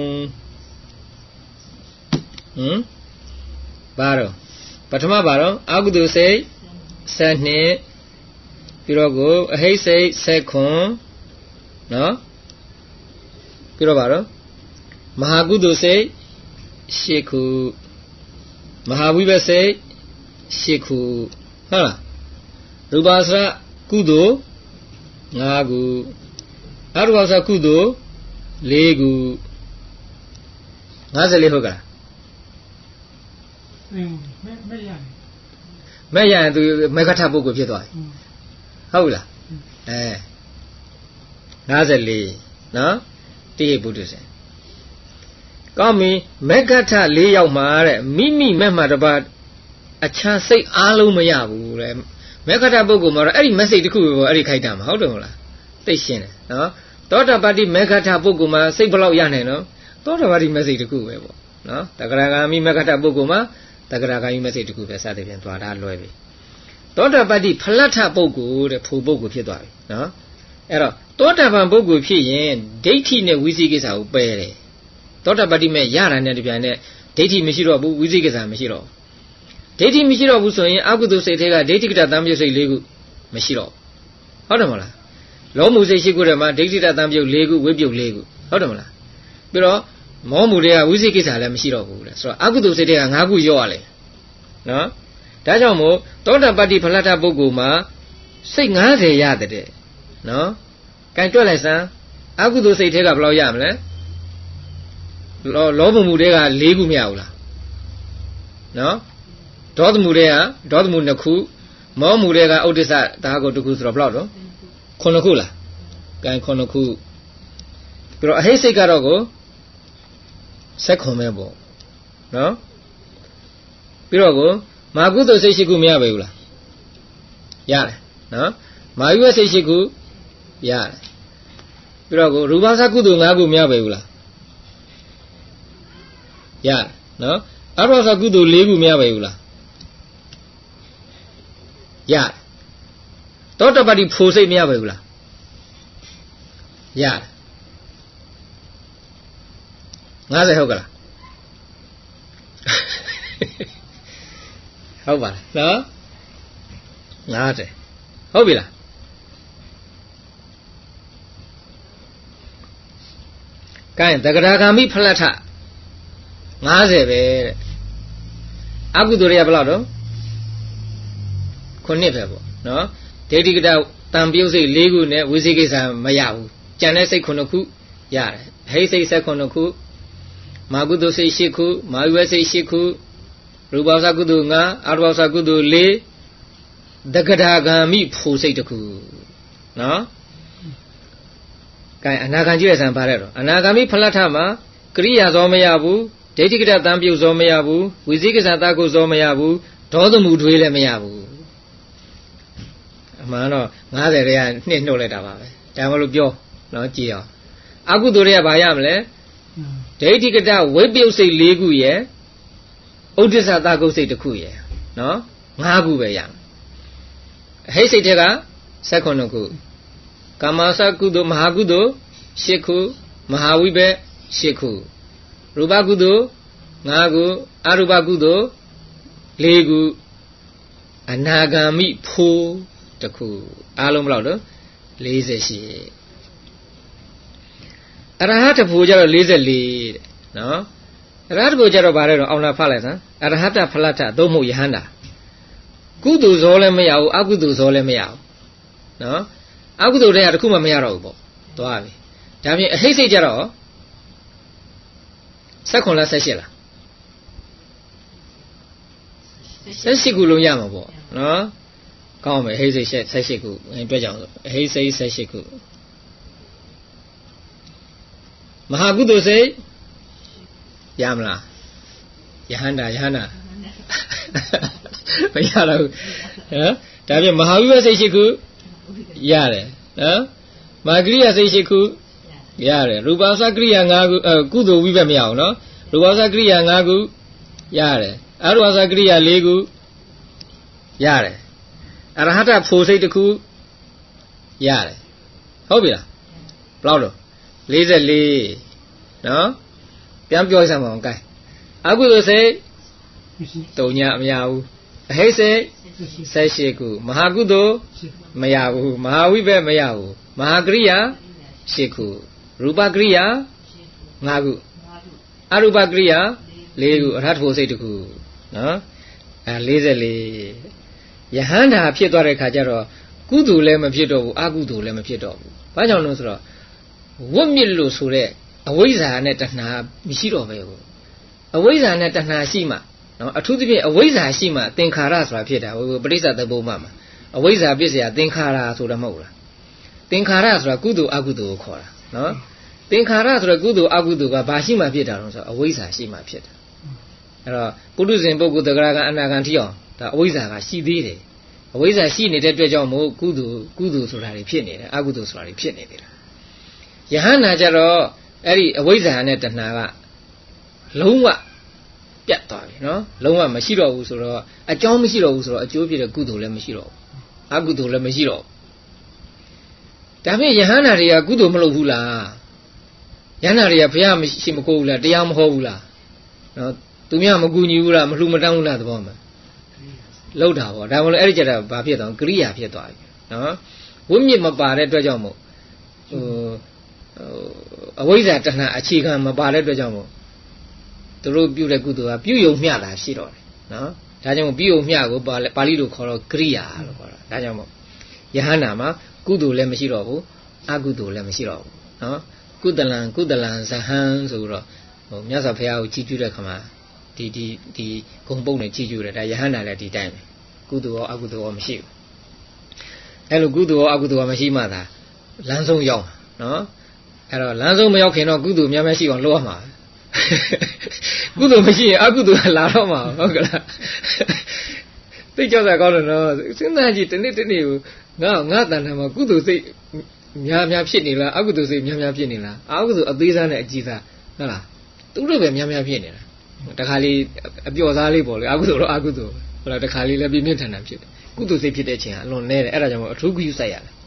S1: ဘာတော့ပထမဘာတော့အကုသိုလ်စိတ်7နှစ်ပြီးတော့ကိုအဟိစိတ်7နော်ပြီးတော့ဘာတော့မဟာကုသိုလ်စိတ်8ခုမဟာဝိပဿစိတ်8ခုဟုတ်လားရူပသကုသိုလ်5ခုအရူပသကုသိုလ်4ခု54ဟုတ်ကလားမဲ့ရရင်သူမေခထပုဂ္ဂိုလ်ဖြစ်သွားပြီဟုတ်လား54နော်တိဟိပုထုဇဉ်ကောင်းပြီမေခထ4ယောက်မှာတဲ့မိမိမဲ့မှာတပါအချမ်းစိတ်အားလုံးမရဘူးတဲ့မေခထပုဂ္ဂိုလ်မှာတော့အဲ့ဒီမက်ဆေ့တစ်ခုပဲအဲ့ဒီခိုက်တာမှာဟုတ်တယ်မဟုတ်လားသိရှင်းတယ်နော်သောတာပတ္တိမေခထပုဂ္ဂိုလ်မှာစိတ်ဘယ်လောက်ရနိုင်နော်သောတာပတ္တိမက်ဆေ့တစ်ခုပဲပေါ့နော်တဂရဂါမိမေခထပုဂ္ဂိုလ်မှာတဂရဂါမိမက်ဆေ့တစ်ခုပဲစသဖြင့်သွားတာလွယ်ပြီသောတာပတ္တိဖလတ်ထပုဂ္ဂိုလ်တဲ့ဖို့ပုဂ္ဂိုလ်ဖြစ်သွားပြီနော်အဲ့တော့သောတာပန်ပုဂ္ဂိုလ်ဖြစ်ရင်ဒိဋ္ဌိနဲ့ဝိသိကိစ္စကိုပယ်တယ်သောတာပတ္တိမဲ့ရတာနဲ့တပြိုင်နက်ဒိဋ္ဌိမရှိတော့ဘူးဝိသိကိစ္စမရှိတော့ဒိဋ္ဌိမရှိတော့ဘူးဆိုရင်အကုသိုလ်စိတ်တွေကဒိဋ္ဌိကတတံပြုတ်စိတ်၄ခုမရှိတော့ဟုတ်တယ်မဟုတ်လားလောမှုစိတ်ရှိခုထဲမှာဒိဋ္ဌိတတံပြုတ်၄ခုဝိပြုတ်၄ခုဟုတ်တယ်မလားပြီးတော့မောမှုတွေကဝိသိကိစ္စလည်းမရှိတော့ဘူးလေဆိုတော့အကုသိုလ်စိတ်တွေက၅ခုရော့ရလေနော်ဒါကြောင့်မို့သောတာပတ္တိဖလတ်ထပုဂ္ဂိုလ်မှာစိတ်90ရတဲ့နော်ကံကြွက်လိုက်စမ်းအကုသိုလ်စိတ်တွေကဘယ်လောက်ရမလဲလောဘမှုတွေက၄ခုမရဘူးလားနော်ဒေါသမှုတွေကဒေါသမှု2ခုမောမှုတွေကဥဒိစ္စဒါကို1ခုဆိုတော့ဘယ်လောက်တော့9ခုလားကံ9ခုပြီးတော့အဟိစိတ်ကတော့ကိုဆက်ခွန်ပဲပေါ့နော်ပြီးတော့ကိုမာကုသိုလ်စိတ်ရှိခုမရပါဘူးလားရတယ်နော်မာယုဝစိတ်ရှိခုရတယ်ပြီးတော့ကိုရူပသကုသိုလ်5ခုမရပါဘူးလားရတယ်နော်အရူပသကုသိုလ်4ခုမရပါဘူးလားရတယ်သောတပတ္တိဖို့စိတ်မရပါဘူးလားရတယ်50ဟုတ်ကလားဟုတ်ပါလားနော်50ဟုတ်ပြီလားကဲတဂရဂါမိဖလတ်ထ50ပဲတဲ့အကုသိုလ်တွေကဘယ်လောက်တော့9ပဲပေါ့နော်ဒိဋ္ဌိကတတံပြုတ်စိတ်4ခုနဲ့ဝိသိကိစ္စမရဘူးကြံတဲ့စိတ်9ခုရတယ်ဟိစိတ်16ခုမာကုသိုလ်စိတ်8ခုမာဝိစိတ်8ခုရူပဝါစကုသိုလ်5အာရဝါစကုသိုလ်4တက္ကထာဂာမိဖို့စိတ်တစ်ခုနော်ကဲအနာဂံကြည့်ရစံပါတယ်တော့အနာဂာမိဖလတ်ထမှာကရိယာဇောမရဘူးဒိဋ္ဌိကတတံပြုတ်ဇောမရဘူးဝိသိကိစ္စတကုဇောမရဘူးဒေါသမူထွေးလည်းမရဘူးအမှန်တော့90တွေကနှစ်နှုတ်လိုက်တာပါပဲဒါမှမလို့ပြောနော်ကြည်အောင်အကုသိုလ်တွေကဘာရမလဲဒိဋ္ဌိကတဝိပယုတ်စိတ်4ခုရယ်ဥဒ္ဒစ္စတကုစိတ်1ခုရယ်နော်5ခုပဲရမယ်အဟိစိတ်တွေက16ခုကာမစကုသိုလ်မဟာကုသိုလ်8ခုမဟာဝိဘက်8ခုရူပကုသိုလ်5ခုအရူပကုသိုလ်4ခုအနာဂါမိဖို့1ခုအားလုံးဘယ်လောက်တော့48အရဟတဖို့ကျတော့44တဲ့နော်အရဟတဖို့ကျတော့ဗါတယ်တော့အောင်လာဖတ်လိုက်စမ်းအရဟတဖလတ်ထသို့မဟုတ်ယဟန္တာကုသိုလ်ဇောလည်းမရဘူးအကုသိုလ်ဇောလည်းမရဘူးနော်အကုသိုလ်တွေကတခုမှမရတော့ဘူးပေါ့သွားပြီဒါပြင်အဟိစိတ်ကျတော့16လား18လား18ခုလုံးရမှာပေါ့နော်ကောင်းမယ်အဟိစိတ်18ခုတွေ့ကြအောင်အဟိစိတ်18ခုမဟာကုသိုလ်စိတ်ရမလားယဟန္တာမရတော့ဘူးဟမ်ဒါပြင်မဟာဝိပဿစိတ်8ခုရတယ်နော်မာဂရိယစိတ်8ခုရတယ်ရူပဝါစကရိယာ5ခုကုသိုလ်ဝိဘက်မရအောင်နော်ရူပဝါစကရိယာ5ခုရတယ်အရူပဝါစကရိယာ4ခုရတယ်အရဟတဖို့စိတ်1ခုရတယ်ဟုတ်ပြီလားဘယ်လောက်တော့44နော်ပြန်ပြောစမ်းပါအောင်ကဲအကုသိုလ်စိတ်3ညမရဘူးအဟိစိတ်18ခုမဟာကုသိုလ်မရဘူးမဟာဝိဘက်မရဘူးမဟာကရိယာ8ခုရူပကရိယာ5ခုအရူပကရိယာ4ခုအရဟတဖို့စိတ်1ခုနော်44ယဟန္တာဖြစ်သွားတဲ့ခါကျတော့ကုသိုလ်လည်းမဖြစ်တော့ဘူးအကုသိုလ်လည်းမဖြစ်တော့ဘူးဘာကြောင့်လဲဆိုတော့ဝတ်မြစ်လို့ဆိုတဲ့အဝိဇ္ဇာနဲ့တဏှာမရှိတော့ပဲဘူးအဝိဇ္ဇာနဲ့တဏှာရှိမှနော်အထူးသဖြင့်အဝိဇ္ဇာရှိမှသင်္ခါရဆိုတာဖြစ်တာဟိုပရိစ္ဆသမုပ္ပါမှာအဝိဇ္ဇာပြစ်เสียသင်္ခါရဆိုတာမဟုတ်လားသင်္ခါရဆိုတာကုသိုလ်အကုသိုလ်ကိုခေါ်တာနော်သင်္ခါရဆိုတဲ့ကုသိုလ်အကုသိုလ်ကဘာရှိမှဖြစ်တာလဲဆိုတော့အဝိဇ္ဇာရှိမှဖြစ်တာအဲ့တော့ပုထုဇဉ်ပုဂ္ဂိုလ်တဂရကအနာဂံထိအောင်ဒါအဝိဇ္ဇာကရှိသေးတယ်အဝိဇ္ဇာရှိနေတဲ့အတွက်ကြောင့်မို့ကုသိုလ်ဆိုတာတွေဖြစ်နေတယ်အကုသိုလ်ဆိုတာတွေဖြစ်နေတယ်ယဟန္တာကျတော့အဲ့ဒီအဝိဇ္ဇာနဲ့တဏှာကလုံးဝပြတ်သွားပြီနော်လုံးဝမရှိတော့ဘူးဆိုတော့အကြောင်းမရှိတော့ဘူးဆိုတော့အကျိုးဖြစ်တဲ့ကုသိုလ်လည်းမရှိတော့ဘူးအကုသိုလ်လည်းမရှိတော့ဘူးဒါဖြင့်ယဟန္တာတွေကကုသိုလ်မလုပ်ဘူးလားယဟန္တာတွေကဘုရားမရှိမကိုးဘူးလားတရားမဟောဘူးလားနော်သူများမကူညီဘူးလားမလှူမတန်းဘူးလားသဘောမှာလောက်တာပေါ့ဒါမှမဟုတ်အဲ့ဒီကြတာဘာဖြစ်သွားကရိယာဖြစ်သွားပြီနော်ဝိမြစ်မပါတဲ့အတွက်ကြောင့်မို့အဝိဇ္ဇာတဏှာအခြေခံမပါတဲ့အတွက်ကြောင့်မို့သူတို့ပြုတဲ့ကုသိုလ်ကပြုယုံမျှတာရှိတော့တယ်နော်ဒါကြောင့်ပြုယုံမျှကိုပါဠိလိုခေါ်တော့ကရိယာလို့ခေါ်တာဒါကြောင့်မို့ယဟန္တာမှာကုသိုလ်လည်းမရှိတော့ဘူးအကုသိုလ်လည်းမရှိတော့ဘူးနော်ကုသလံဇဟံဆိုတော့ဟိုမြတ်စွာဘုရားကိုကြည်ပြုတဲ့ခါမှာဒီဂုံပုံနဲ့ကြည်ပြုတယ်ဒါယဟန္တာလည်းဒီတိုင်းပဲကုသိုလ်ရောအကုသိုလ်ရောမရှိဘူးအဲ့လိုကုသိုလ်ရောအကုသိုလ်ရောမရှိမှသာလမ်းဆုံးရောက်နော်အဲ့တော့လမ်းဆုံးမရောက်ခင်တော့ကုသိုလ်များများရှိအောင်လုပ်ရမှာကုသိုလ်မရှိရင်အကုသိုလ်ကလာတော့မှာဟုတ်ကလားသိကြောက်တာကောင်းတယ်နော်စဉ်းစားကြည့်တနေ့ကိုငါတဏ္ဍာမှာကုသိုလ်စိတ်များဖြစ်နေလားအကုသိုလ်စိတ်များဖြစ်နေလားအကုသိုလ်အသေးစားနဲ့အကြီးစားဟုတ်လားသူတို့ပဲများဖြစ်နေတာတခါလေးအပျော်စားလေးပေါ့လေအကုသိုလ်တော့အကုသိုလ်ဟုတ်လားတခါလေးလည်းပြင်းပြင်းထန်ထန်ဖြစ်တယ်ကုသိုလ်စိတ်ဖြစ်တဲ့အချိန်ကအလွန်နည်းတယ်အဲ့ဒါကြောင့်မို့အထူးဂရုစိုက်ရတယ်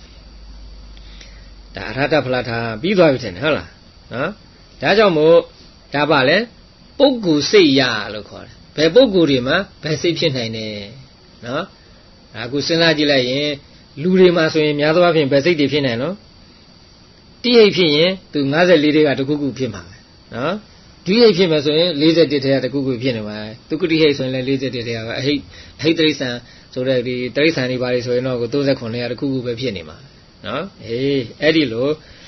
S1: ဒါအရဟတဖလားထားပြီးသွားပြီထင်တယ်ဟုတ်လားနော်ဒါကြောင့်မို့ဒါပါလေပုဂ္ဂိုလ်စိတ်ရလို့ခေါ်တယ်ဘယ်ပုဂ္ဂိုလ်တွေမှာဘယ်စိတ်ဖြစ်နိုင်တယ်နော်ဒါအခုစဉ်းစားကြည့်လိုက်ရင်လူတွေမှာဆိုရင်များသောအားဖြင့်ဘယ်စိတ်တွေဖြစ်နိုင်နော်တိဟိတ်ဖြစ်ရင်သူ54တွေကတခုခုဖြစ်မှာပဲနော်ဒွိဟိတ်ဖြစ်မယ်ဆိုရင်41ထဲကတခုခုဖြစ်နေမှာသူကတိဟိတ်ဆိုရင်လည်း41ထဲကအဟိတ်တိရစ္ဆာန်ဆိုတဲ့ဒီတိရစ္ဆာန်တွေပါလေဆိုရင်တော့39ထဲကတခုခုပဲဖြစ်နေမှာနော်အေးအဲ့ဒီလို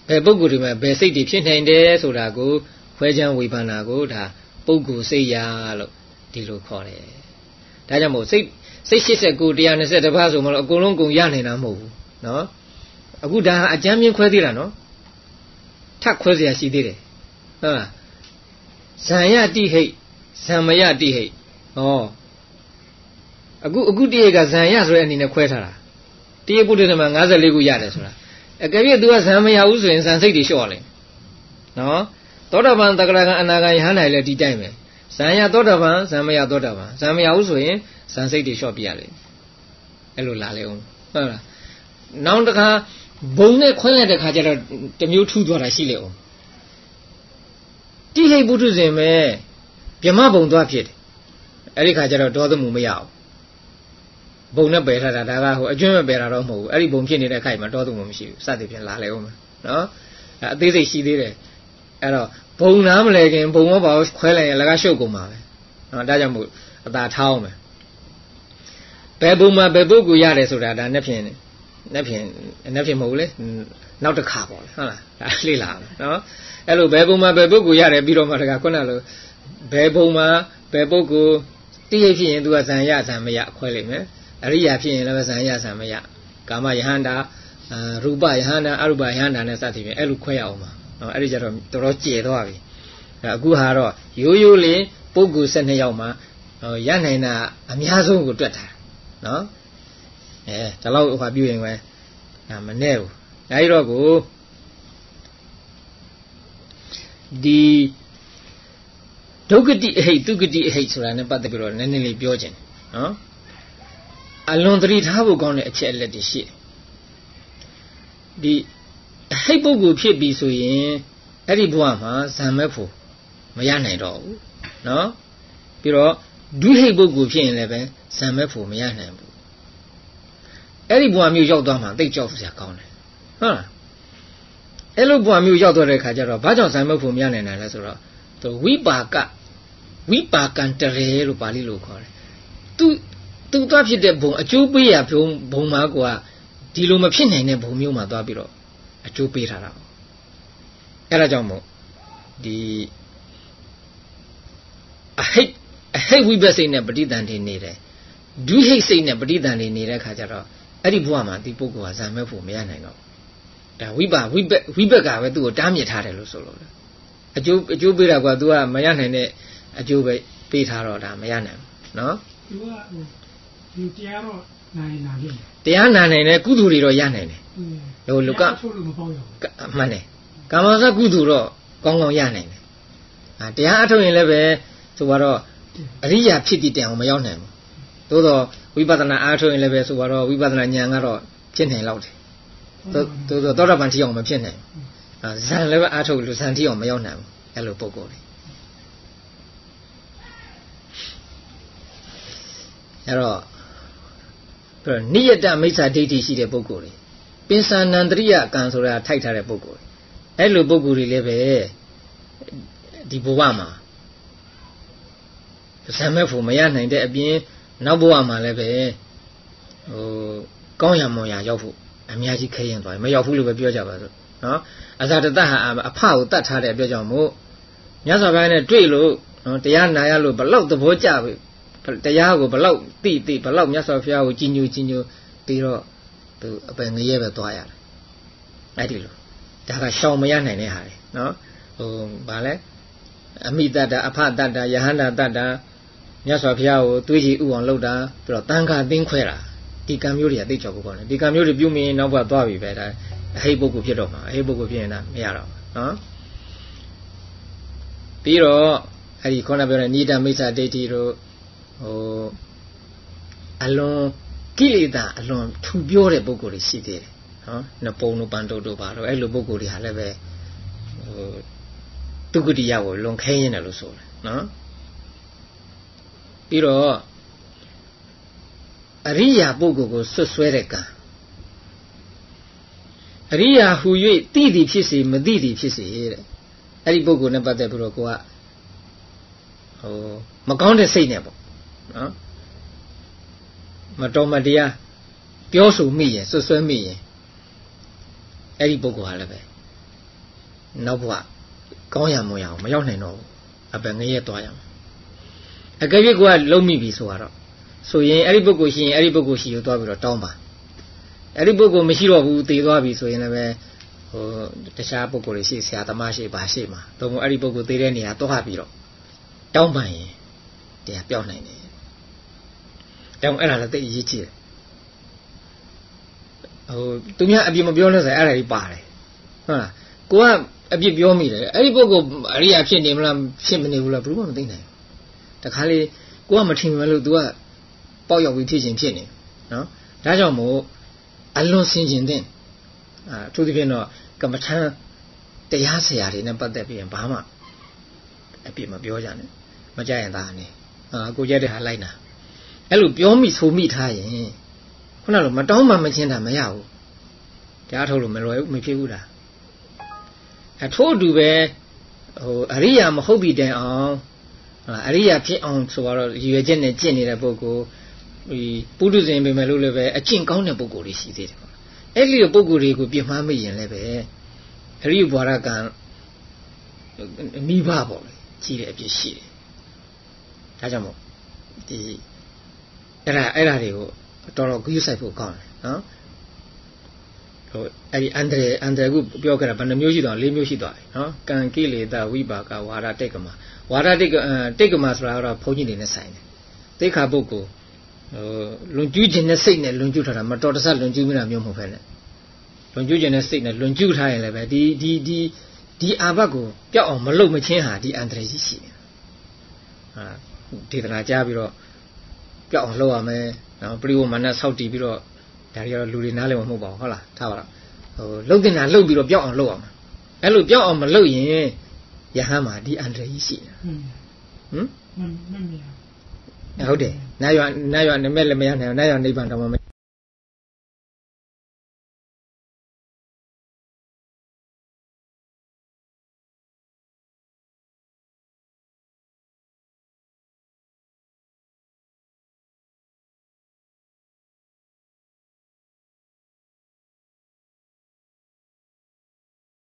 S1: ဘယ်ပုဂ္ဂိုလ်တွေမှာဘယ်စိတ်တွေဖြစ်နိုင်တယ်ဆိုတာကိုခွဲခြမ်းဝေဖန်တာကိုဒါပုဂ္ဂိုလ်စိတ်ရာလို့ဒီလိုခေါ်တယ်ဒါကြောင့်မို့စိတ်89 120ပါးဆိုမှတော့အကုန်လုံးကုန်ရနိုင်တာမဟုတ်ဘူးနော်အခုဒါအကျမ်းမြင့်ခွဲသေးတာနော်ထပ်ခွဲเสียရှိသေးတယ်ဟုတ်လားဇံယတိဟိတ်ဇံမယတိဟိတ်ဟောအခုတိဟိတ်ကဇံယဆိုတဲ့အနေနဲ့ခွဲထားတာတိဟိတ်ပုဒ်တယ်မှာ54ခုရတယ်ဆိုတာအကယ်၍ तू ကဇံမယဘူးဆိုရင်ဇံစိတ်တွေလျှော့လိမ့်နော်သောတာပန်တဂရကံအနာဂံယဟန်နိုင်လဲဒီတိုင်းပဲဇံယသောတာပန်ဇံမယသောတာပန်ဇံမယဘူးဆိုရင်ဇံစိတ်တွေလျှော့ပြရလိမ့်အဲ့လိုလာလေအောင်ဟုတ်လားနောက်တစ်ခါဘုံနဲ့ခွဲလိုက်တဲ့ခါကျတော့တမျိုးထူးသွားတာရှိလေအောင်တိဟိတ်ပုထုဇဉ်ပဲဗြဟ္မဘုံသွားဖြစ်တယ်အဲ့ဒီခါကျတော့ဒေါသမှုမရအောင်ဘုံနဲ့ပယ်ထားတာဒါကဟိုအကျွမ်းမပယ်တာတော့မဟုတ်ဘူးအဲ့ဒီဘုံဖြစ်နေတဲ့ခိုက်မှာဒေါသမှုမရှိဘူးစသည်ဖြင့်လာလေအောင်နော်အသေးစိတ်ရှိသေးတယ်အဲ့တော့ဘုံနားမလဲခင်ဘုံဘောပါခွဲလိုက်ရင်လကရှုပ်ကုန်ပါပဲနော်ဒါကြောင့်မို့အသာထောင်းမယ်ဘယ်ဘုံမှာဘယ်ပုဂ္ဂိုလ်ရတယ်ဆိုတာဒါနဲ့ဖြင့်မဟုတ်ဘူးလေနောက်တစ်ခါပေါ့လေဟုတ်လားဒါလေ့လာမယ်နော်အဲ့လိုဘယ်ဘုံမှာဘယ်ပုဂ္ဂိုလ်ရတယ်ပြီးတော့မှတကခုနလိုဘယ်ဘုံမှာဘယ်ပုဂ္ဂိုလ်တိရိဖြစ်ရင်သူကဇံရဇံမရခွဲလိုက်မယ်အရိယာဖြစ်ရင်လည်းဇံရဇံမရကာမယဟန္တာရူပယဟန္တာအရူပယဟန္တာနဲ့စသဖြင့်အဲ့လိုခွဲရအောင်ပါနော်အဲ့ဒီကြတော့တော်တော်ကျေသွားပြီအခုဟာတော့ရိုးရိုးလေးပုဂ္ဂိုလ်12ယောက်မှာရနိုင်တာအများဆုံးကိုတွက်ထားနော်ဒါလောက်ဟောပြရင်ပဲမနဲ့ဘူးအဲဒီတော့ကိုဒီဒုက္ခတိအဟိတ်ဒုက္ခတိအဟိတ်ဆိုတာနဲ့ပတ်သက်ပြီးတော့နည်းနည်းလေးပြောခြင်းနော်အလွန်သတိထားဖို့ကောင်းတဲ့အချက်အလက်တွေရှိတယ်ဒီအဟိတ်ပုဂ္ဂိုလ်ဖြစ်ပြီဆိုရင်အဲ့ဒီဘဝမှာဇံမဲ့ဖို့မရနိုင်တော့ဘူးနော်ပြီးတော့ဒုဟိတ်ပုဂ္ဂိုလ်ဖြစ်ရင်လည်းပဲဇံမဲ့ဖို့မရနိုင်ဘူးအဲ့ဒီဘဝမျိုးရောက်သွားမှသိကြောက်စရာကောင်းတယ်ဟုတ်လားအဲ့လိုဘဝမျိုးရောက်သွားတဲ့ခါကျတော့ဘာကြောင့်ဇံမဲ့ဖို့မရနိုင်တယ်လဲဆိုတော့သူဝိပါကံတရေလို့ပါဠိလိုခေါ်တယ်သူသွားဖြစ်တဲ့ဘုံအကျိုးပေးရဘုံမှာကွာဒီလိုမဖြစ်နိုင်တဲ့ဘုံမျိုးမှာသွားပြီးတော့အကျိုးပေးထားတာအဲ့ဒါကြောင့်မို့ဒီအဟိတ်ဝိပဿိနဲ့ပဋိသန္ဓေနေတယ်ဒုဟိတ်စိတ်နဲ့ပဋိသန္ဓေနေတဲ့ခါကျတော့အဲ့ဒီဘဝမှာဒီပုဂ္ဂိုလ်ကဇံမဲ့ဖို့မရနိုင်တော့ဒါဝိဘက်ကပဲသူ့ကိုတားမြစ်ထားတယ်လို့ဆိုလို့အကျိုးပေးတာကွာ तू ကမရနိုင်တဲ့အကျိုးပဲပေးထားတော့ဒါမရနိုင်ဘူးနော်
S2: तू ကဒီတရားတော့နိုင်လာပြီ
S1: တရားနာနိုင်တဲ့ကုသိုလ်တွေတော့ရနိုင်တယ်ဟိုလူက
S2: ထုတ်လို့မပေါက်ရဘူး
S1: မှန်တယ်ကာမဇကုသိုလ်တော့ကောင်းကောင်းရနိုင်တယ်တရားအထုတ်ရင်လည်းပဲဆိုတော့အရိယာဖြစ်တည်တယ်အောင်မရောက်နိုင်ဘူးသို့တော့ဝိပဿနာအားထုတ်ရင်လည်းပဲဆိုတော့ဝိပဿနာဉာဏ်ကတော့ဖြစ်နိုင်လောက်တယ်သို့တော့သောတာပန်ထိအောင်မဖြစ်နိုင်ဘူးဇန်လည်းပဲအားထုတ်လို့ဇန်ထိအောင်မရောက်နိုင်ဘူးအဲ့လိုပုံကိုယ်တွေအဲ့တော့နိယတမိစ္ဆာဒိဋ္ဌိရှိတဲ့ပုဂ္ဂိုလ်တွေပင်စာနန္တရိယကံဆိုတာထိုက်ထားတဲ့ပုဂ္ဂိုလ်တွေအဲ့လိုပုဂ္ဂိုလ်တွေလည်းပဲဒီဘဝမှာဇံမဲ့ဖို့မရနိုင်တဲ့အပြင်နောက်ဘဝမှာလည်းပဲကောင်းရမွန်ရရောက်ဖို့အများကြီးခဲရင်သွားမရောက်ဘူးလို့ပဲပြောကြပါစို့နော်အဇာတတဟာအဖကိုတတ်ထားတဲ့အတွက်ကြောင့်မို့မြတ်စွာဘုရားနဲ့တွေ့လို့နော်တရားနာရလို့ဘလောက်သဘောကျပြီတရားကိုဘလောက်သိဘလောက်မြတ်စွာဘုရားကိုကြည်ညိုပြီးတော့သူအပယ်ငရဲပဲသွားရတယ်အဲ့ဒီလိုဒါကရှောင်မရနိုင်တဲ့ဟာလေနော်ဗာလဲအမိတ္တအဖတ္တယဟန္တာတတ္တမြတ်စွာဘုရားကိုတွေးကြည့်ဥအောင်လုပ်တာပြီးတော့တန်ခါသိမ်းခွဲတာဒီကံမျိုးတွေကသိချော်ဖို့ကောင်းတယ်ဒီကံမျိုးတွေပြုမြင်နောက်ဘက်သွားပြီပဲဒါအဟိပုဂ္ဂိုလ်ဖြစ်တော့မှာအဟိပုဂ္ဂိုလ်ဖြစ်ရင်တော့မရတော့နော်ပြီးတော့အဲ့ဒီခေါင်းကပြောတဲ့နိဒမိစ္ဆာဒိဋ္ဌိတို့အလွန်ကိလေသာအလွန်ထူပြောတဲ့ပုဂ္ဂိုလ်တွေရှိသေးတယ်နော်နပုံတို့ပန်တုတ်တို့ပါတော့အဲ့လိုပုဂ္ဂိုလ်တွေဟာလည်းပဲဒုက္ခတိယကိုလွန်ခဲရင်းတယ်လို့ဆိုတယ်နော်ပြီးတော့အရိယာပုဂ္ဂိုလ်ကိုဆွတ်ဆွဲတဲ့ကံအရိယာဟူ၍သိသည်ဖြစ်စေမသိသည်ဖြစ်စေတဲ့အဲ့ဒီပုဂ္ဂိုလ်နဲ့ပတ်သက်ပြီးတော့ကိုကမကောင်းတဲ့စိတ်နဲ့ပေါ့နော်မတော်မတရားပြောဆိုမိရင်ဆွတ်ဆွဲမိရင်အဲ့ဒီပုဂ္ဂိုလ်ဟာလည်းပဲနောက်ဘဝကောင်းရမွန်ရအောင်မရောက်နိုင်တော့ဘူးအပယ်ငရဲသွားရအောင်အကယ်၍ကိုကလုံးမိပြီဆိုတော့ဆိုရင်အဲ့ဒီပုဂ္ဂိုလ်ရှိရင်အဲ့ဒီပုဂ္ဂိုလ်ရှိကိုသွားပြီးတော့တောင်းပါအဲ့ဒီပုဂ္ဂိုလ်မရှိတော့ဘူးတည်သွားပြီဆိုရင်လည်းပဲဟိုတခြားပုဂ္ဂိုလ်တွေရှိဆရာသမားရှိပါရှိမှာတော့အဲ့ဒီပုဂ္ဂိုလ်တည်တဲ့နေရာသွားပြီးတော့တောင်းပန်ရင်တရားပြောင်းနိုင်တယ်တောင်းအဲ့ဒါလည်းသိအရေးကြီးတယ်ဟိုသူများအပြစ်မပြောလို့ဆိုရင်အဲ့ဒါကြီးပါတယ်ဟုတ်လားကိုကအပြစ်ပြောမိတယ်အဲ့ဒီပုဂ္ဂိုလ်အရိယာဖြစ်နေမလားဖြစ်မနေဘူးလားဘယ်လိုမှမသိနိုင်ဘူးတခါလေကိုကမထင်မှလို့ तू ကပေါက်ရောက်ပြီးဖြစ်ခြင်းဖြစ်နေနော်ဒါကြောင့်မို့အလွန်ဆင်ခြင်တဲ့သူဒီပြင်တော့ကမ္မထံတရားဆရာတွေနဲ့ပတ်သက်ပြီးရင်ဘာမှအပြစ်မပြောကြနဲ့မကြရင်သားနဲ့ကိုကြတဲ့ဟာလိုက်နာအဲ့လိုပြောမိဆိုမိထားရင်ခုနကမတောင်းမှမချင်းတာမရဘူးတရားထုတ်လို့မလွယ်ဘူးမဖြစ်ဘူးလားအထို့အတူပဲဟိုအရိယာမဟုတ်ပြီတိုင်အောင်အရိယာဖြစ်အောင်ဆိုတော့ရည်ရွယ်ချက်နဲ့ကျင့်နေတဲ့ပုဂ္ဂိုလ်ဒီပုထုဇဉ်ပဲမယ်လို့လည်းပဲအကျင့်ကောင်းတဲ့ပုဂ္ဂိုလ်တွေရှိသေးတယ်ပေါ့အဲ့ဒီပုဂ္ဂိုလ်တွေကိုပြစ်မှားမိရင်လည်းပဲအရိယဘဝရကံနိဗ္ဗာန်ပေါ့လေကြီးတဲ့အပြစ်ရှိတယ်ဒါကြောင့်မို့ဒီအဲ့ဒါတွေကိုတော်တော်ဂရုစိုက်ဖို့ကောင်းတယ်နော်ဟိုအဲ့ဒီအန္တရာယ်ကိုပြောခဲ့တာဘယ်နှမျိုးရှိတော့၄မျိုးရှိသွားတယ်နော်ကံကိလေသာဝိပါကဝါဒတိတ်ကမှာဝါဒတိတ်ကမှာဆိုတာကတော့ဘုန်းကြီးတွေနဲ့ဆိုင်တယ်သိက္ခာပုဂ္ဂိုလ်လွန်ကျူးခြင်းနဲ့စိတ်နဲ့လွန်ကျူးထားတာမတော်တဆလွန်ကျူးမိတာမျိုးမဟုတ်ဖ ೇನೆ လွန်ကျူးခြင်းနဲ့စိတ်နဲ့လွန်ကျူးထားရင်လည်းပဲဒီအာဘတ်ကိုပျောက်အောင်မလုပ်မချင်းဟာဒီအန္တရာယ်ကြီးရှိတယ်ဒေသနာကြားပြီးတော့ပျောက်အောင်လုပ်ရမယ်နော်ပရိဝမနဆောက်တည်ပြီးတော့ဒါတွေကတော့လူတွေနားလည်မှာမဟုတ်ပါဘူးဟုတ်လားထားပါတော့ဟိုလှုပ်တင်တာလှုပ်ပြီးတော့ပျောက်အောင်လုပ်ရမှာအဲ့လိုပျောက်အောင်မလုပ်ရင်ယဟန်မှာဒီအန္တရာယ်ကြီးရှိတယ်မမရဟုတ်တယ်နာရွာနမဲ့လည်းမရနိုင်ဘူးနာရွာနိဗ္ဗာန်တော့မ